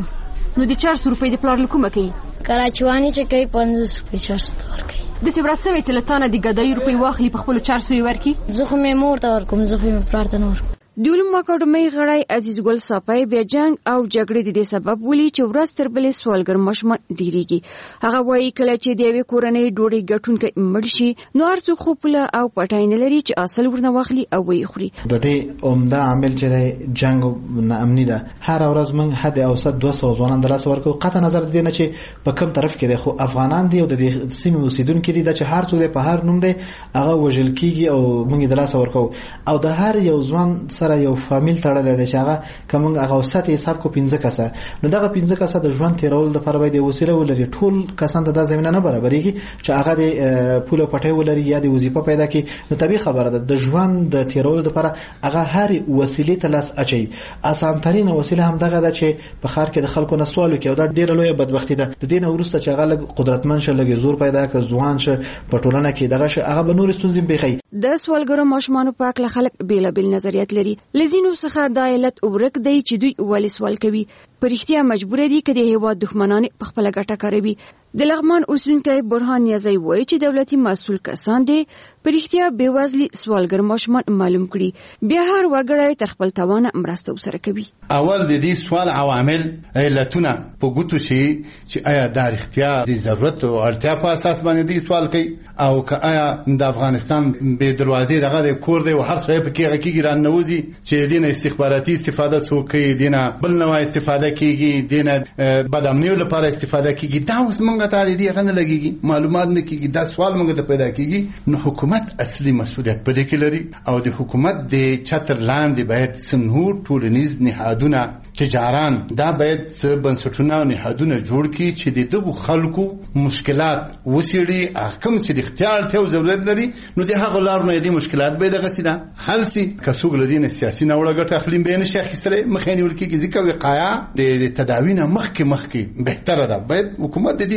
نو دې 400 روپۍ دې پلار لکومه کوي؟ کراچي وانی چې کوي 500 روپۍ 400 ورکوي. د څه ورسوي چې لتانه د ګدای روپۍ واخلي په خپل 400 ورکی؟ زه خو مې مور ته ورکوم، زه خو مې پلار ته نه ورکوم. د علوم اکاډمۍ غړی عزیز ګل صافی بیا جنگ او جګړې د دې سبب ولي چې ورځ تر بلې سوالګر ماشومان ډیریږي. هغه وایي کله چې د یوې کورنۍ ډوډۍ ګټونکی مړ شي نو هر څوک خو پوله او پټای نه لري چې اصل ورنه واخلي او ویې خوري. د دې عمده عامل چې جنگ ناامني ده. هر ورځ موږ حد اوسط 200 ځوانان د لاس ورکو. قطع نظر دې نه چې په کوم طرف کې دي، خو افغانان دي او د دې سیمې اوسیدونکو دي چې هر څوک په هر نوم دی هغه وژل کیږي او موږ د لاس ورکو. او د هر یو ځوان سره یو فامیل تړلې ده چې هغه کوم هغه اوسط حساب کو 15 کسه. نو دغه 15 کسه د ژوند تیرول د لپاره باید وسیله ولري. ټول کسان ته د زمينه نه برابرېږي چې هغه د پوله پټي ولري یا د وظیفه پیدا کړي. نو طبيعي خبره ده د ژوند د تیرول لپاره هغه هر وسیله ته لاس اچي. اسان ترين وسیله هم دغه ده چې په خار کې د خلکو نه سوال وکړي. دا ډیره لویه بدبختی ده. د دین ورسته چې هغه قدرتمن شه لګي زور پیدا کړي ځوان شه په ټولنه کې دغه شه هغه به نور ستونزې بخي. د سوالګرو ماشومان په اړه خلک بیلابل نظریات لري. لزینو څخه د علت ورک دی چې دوی ولې سوال کوي. پرختیا مجبور دي کړي هیواد دښمنان په خپل ګټه کوي. د لغمان اوسونکي برهان نیازی وایي چې دولتي مسؤل کسان دي پرختیا بیوزلي سوالګر ماشومان معلوم کړي. بیا هر وګړی تر خپل توانه مرسته وسره کوي. اول د دې سوال عوامل علتونه په ګوتو شي چې آیا د اړتیا د ضرورت او اړتیا په اساس باندې دي سوال کوي او که آیا د افغانستان به دروازې دغه د کور دی او هر څه په کې غکیږي رانوځي چې دینه استخباراتي استفاده څوکي دینه بل نوع استفاده کیږي دینه بدامنیو لپاره استفاده کیږي. دا اوس موږ ته دې غنه لګيږي معلومات نه کیږي. دا سوال موږ ته پیدا کیږي. نو حکومت اصلي مسؤلیت په دې کې لري او د حکومت د چتر لاندې باید څنګه ټولنیز نهادونه تجاران دا باید بنسټونه او نهادونه جوړ کړي چې د دغو خلکو مشکلات وسیړي. احکام چې د اختیار ته ضرورت لري نو د هغه لارو نه دي مشکلات به دغه سیده حل سي. کڅوګ لدین سیاسي نوړه ګټه اخلي به نشي اخیستلې مخې نیول کېږي ځکه وقایع د تداوی نه مخکې بهتره ده. باید حکومت د دې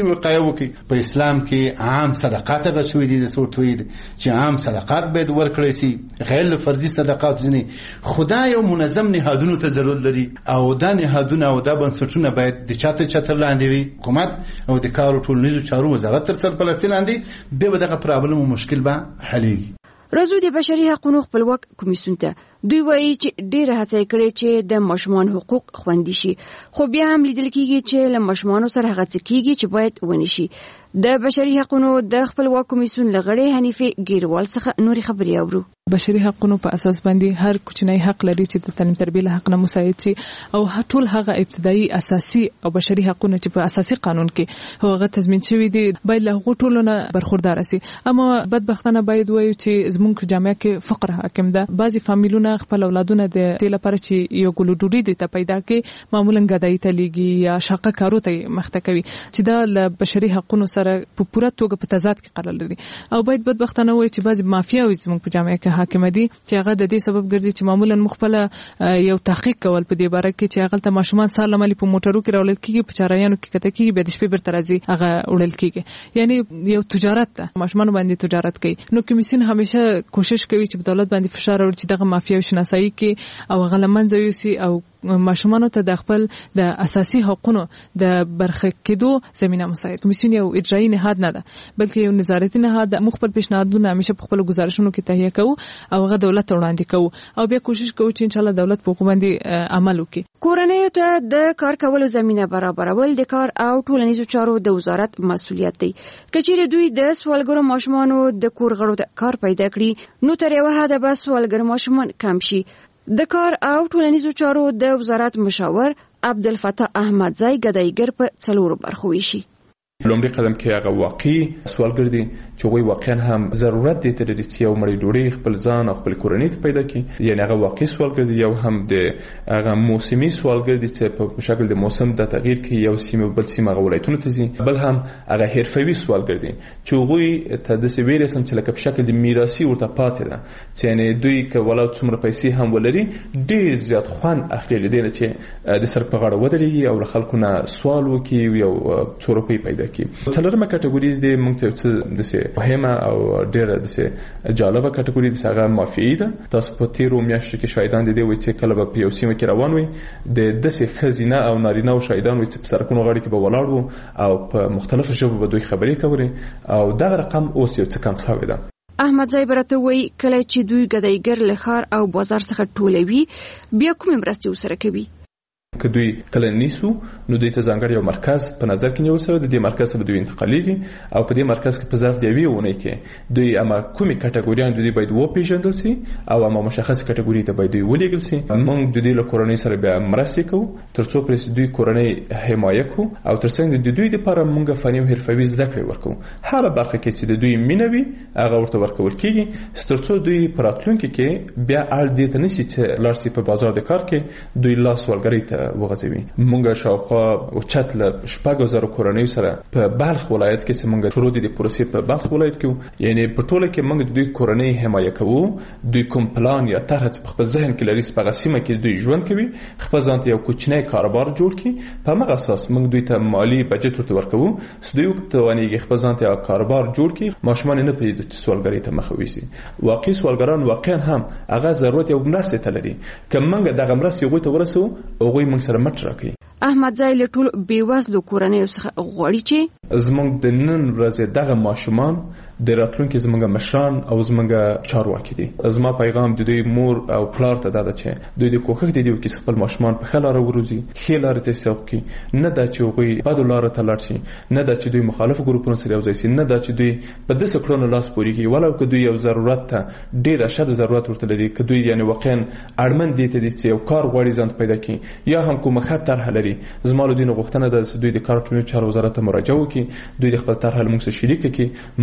وقایه وکړي. په اسلام کې عام صدقات هغه شوي دي د څو توی چې عام صدقات باید ورکړی سي غیر فرضي صدقات ځینې. خدا یو منظم نهادونو ته ضرورت لري او دا نهادونه او دا بنسټونه باید د چاته چتر لاندې وي. حکومت او د کار او ټولنیزو چارو وزارت تر سرپرستۍ لاندې به دغه پرابلم او مشکل به حلېږي. رازو د بشري حقوقو خپلواک کمیسیون ته دوی وایي چې ډېره هڅه کړې چې د ماشومان حقوق خوندي شي، خو بیا هم لیدل کېږي چې له ماشومانو سره هغه څه کېږي چې باید ونی شي. د بشري حقوقو د خپلواک کمیسیون لغړې حنیفه ګیروال څخه نوري خبرې اورو. بشري حقوقو په اساس باندې هر کوچنی حق لري چې د تعلیم تربیه له حق نه مساعد شي او ټول هغه ابتدایي اساسي او بشري حقوقونه چې په اساسي قانون کې هغه تضمین شوی دي باید له هغو ټولو نه برخوردار شي. اما بدبختانه باید وایو چې زموږ جامعه کې فقر حاکم ده. بعضي فامیلونه خپل اولادونه د دې لپاره چې یو ګلو ډوډۍ دي ته پیدا کې معمولا ګدایي ته لیږي یا شاقه کارو ته مخته کوي چې دا له بشري حقوقو سره په پوره توګه په تضاد کې قرار لري. او باید بدبختانه وایو چې بعضي مافیاوي زموږ په جامعه کې حاکم دي چې هغه د دې سبب ګرځي چې معمولا مخبله یو تحقیق کول په دې باره کې چې هغه ته ماشومان سال لمالي په موټرو کې راولل کېږي، په چارایانو کې کته کېږي، به د شپې بیرته راځي هغه وړل کېږي. یعنی یو تجارت ده، ماشومان باندې تجارت کوي. نو کمیسیون همیشه کوشش کوي چې په دولت باندې فشار راوړي چې دغه مافیا شناسایی کې او هغه لمنځه یوسي او ماشومانو ته د خپل د اساسي حقوقو د برخه کېدو زمينه مساعد. کمیسیون یو اجرایی نهاد نه ده بلکې یو نظارتي نهاد. مخبل پیشنهادونه همیشه په خپل گزارشونو کې تهیه کوو او هغه دولت وړاندې کوو او بیا کوشش کوو چې ان شاء الله دولت په باندې عمل وکړي. کورنۍ ته د کار کولو زمينه برابرول د کار او ټولنیزو چارو د وزارت مسؤلیت دی. کچېره دوی د سوالګرو ماشومانو د کور غړو د کار پیدا کړي نو تر یو حده به سوالګر ماشومان کم شي. د کار او ټولنیزو چارو د وزارت مشاور عبدالفتاح احمدزی ګدایګر په څلورو برخو ویشي. لومړی قدم کې هغه واقعي سوالګر دي چې هغوی واقعا هم ضرورت دی ته لري چې یو مړی ډوډۍ خپل ځان او خپل کورنۍ ته پیدا کړي. یعنې هغه واقعي سوالګر دي. یو هم د هغه موسمي سوالګر دي چې په شکل د موسم د تغییر کې یو سیمه بل سیمه هغه ولایتونو ته ځي. بل هم هغه حرفوي سوالګر دي چې هغوی ته داسې ویلی سم چې لکه په شکل د میراثي ورته پاتې ده چې یعنې دوی که ولا څومره پیسې هم ولري ډېر زیات خوند اخلي له دې نه چې د سړک په غاړه ودرېږي او له خلکو نه سوال وکړي یو څو روپۍ پیدا څلورمه کټګوري د موږ ته څه د مهمه او ډیره د جالبه کټګوري د هغه مافیایي ده. تاسو په تیرو میاشتو کې شاهدان دي وي چې کله په یو سیمه کې روان وي د دسه خزینه او نارینه او شاهدان وي چې په سرکونو غاړي کې به ولاړ وو او په مختلفو ژبو به دوی خبرې کولې او دا رقم اوس یو څه کم شوی ده. احمدزی برته وی کله چې دوی ګدایګر له ښار او بازار څخه ټولوي بیا کوم مرستې وسره کوي. که دوی کله نیسو نو دوی ته ځانګړی یو مرکز په نظر کې نیول شوی. د دې مرکز به دوی انتقالیږي او په دې مرکز کې په ظرف د یوې اونۍ کې دوی اما کومې کټګوریان دوی باید وپېژندل شي او اما مشخص کټګوري ته باید دوی ولېږل شي. موږ د دې له کورنۍ سره بیا مرستې کوو تر څو پرې دوی کورنۍ حمایه کوو او ترڅنګ د دوی لپاره موږ فني او حرفوي زده کړې ورکوو. هر برخه کې چې د دوی مینه وي هغه ورته ورکول کېږي تر څو دوی په راتلونکي کې بیا اړ دې ته نشي چې لاړ شي په بازار د کار کې دوی لاس ورګرۍ ته وغځوي. موږ شاوخوا اوچت له 6,000 کورنۍ سره په بلخ ولایت کې چې موږ شروع دي د پروسې په بلخ ولایت کې یعنی په ټوله کې موږ د دوی کورنۍ حمایه کوو. دوی کوم پلان یا طرح په خپل ذهن کې لري په سیمه کې دوی ژوند کوي خپل ځان ته یو کوچنی کاروبار جوړ کړي. په هغه اساس موږ دوی ته مالی بجټ ورته ورکوو چې دوی توانیږي خپل ځان ته یو کاروبار جوړ کړي. ماشومان نه پېږي چې سوالګرۍ ته مخ وویسي. واقعي سوالګران واقعا هم هغه ضرورت یو مرستې ته لري. که موږ دغه مرستې هغوی ته ورسوو هغوی موږ سره مټ راکوي. احمدزی له ټولو بېوزلو کورنیو څخه غواړي چې زموږ د نن ورځې دغه ماشومان د راتلونکي زموږ مشران او زموږ چارواکي دي. زما پیغام د دوی مور او پلار ته دا ده چې دوی د کوښښ دي چې خپل ماشومان په ښه لاره وروزي، ښې لارې ته سوق کړي. نه دا چې هغوی بدو لارو ته لاړ شي، نه دا چې دوی مخالفو ګروپونو سره یو ځای شي، نه دا چې دوی په داسې کړنو لاس پورې کړي ولو که دوی یو ضرورت ته ډېر اشد ضرورت ورته لري. که دوی یعنې واقعا اړمن دي ته دي چې یو کار غواړي ځان پیدا کړي یا هم کومه ښه طرحه لري، زما له دوی نه غوښتنه ده چې دوی د کار ټولنیزو چارو وزارت ته مراجعه وکړي. دوی د خپل طرحه له موږ سره شریکه کړي. موږ به دوی سره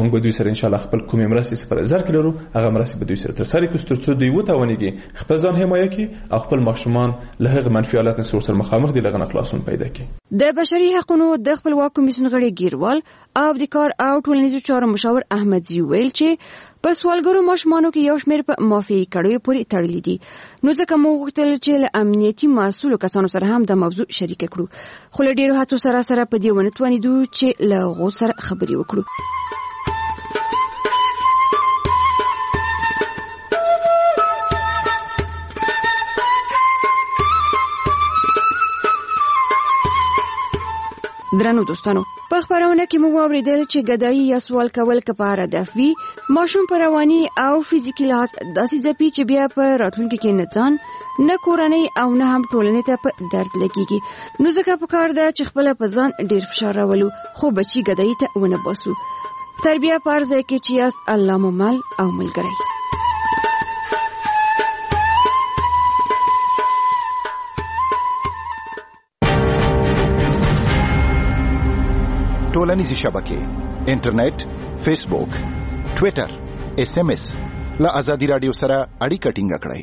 سره ان شاء الله خپل کومې مرستې پر نظر کې لرو هغه مرستې به دوی سره ترسره کړو ترڅو دوی وتوانیږي خپل ځان حمایه کړي او خپل ماشومان له هغه منفي حالاتو سره مخامخ دي لغه خلاصون پیدا کړي. د بشري حقوقو د خپلواک کمیسیون غړي ګیروال او د کار او ټولنیزو چارو مشاور احمد زی ویل چې په سوالګرو ماشومانو کې یو شمېر په معافي کړیو پورې تړلي دي نو ځکه موږ غوښتل چې له امنیتي مسؤلو کسانو سره هم د موضوع شریک کړو خو له ډیرو هڅو سره په دې ونه توانیدو چې له غو سره خبرې وکړو. درنو دوستانو په خبرونه کې موږ اوریدل چې ګدایي یا سوال کول کفاره دفوی ماشوم پر رواني او فزیکي لحاظ داسې ځپي چې بیا په راتلونکي کې نه ځان نه کورنۍ او نه هم ټولنې ته په درد لګيږي نو ځکه پکار ده چې خپل په ځان ډیر فشار راولو خو بچي ګدایي ته ونه باسو. تربیه پرځه کې چې یاست الله مو مل او ملګری. ټولنیزې شبکې انټرنیټ فیسبوک ټویټر SMS له آزادي رادیو سره اړیکه ټینګ کړئ.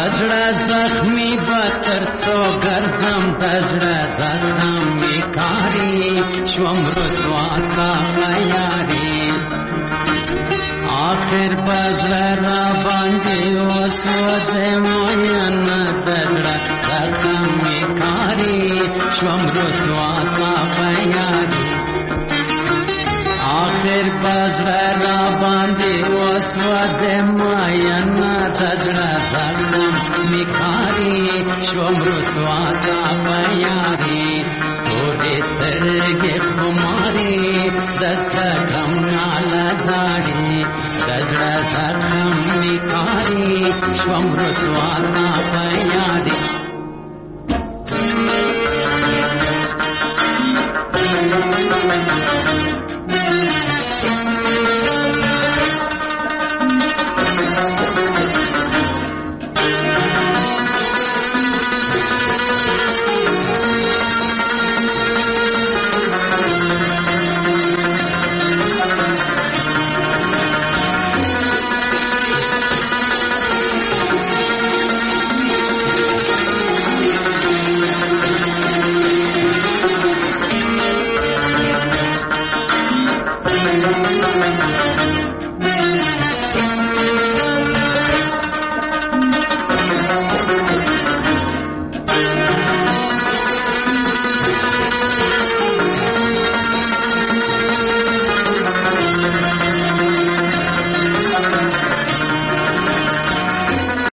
دزړه زخمی بتر څو ګرځم دزړه زخمی کاری شوم رسوا کا یاري آخر بزړه را باندې وسوځ مین دزړه زخمی کاری شوم رسوا کا یاري آخر بزړه را باندې وسوځ مین دزړه زخمی کاری شوم رسوا کا یاري تورې سترګې خماري زکه کم ناله ځاړي دزړه زخمی کاری شوم رسوا کا یاري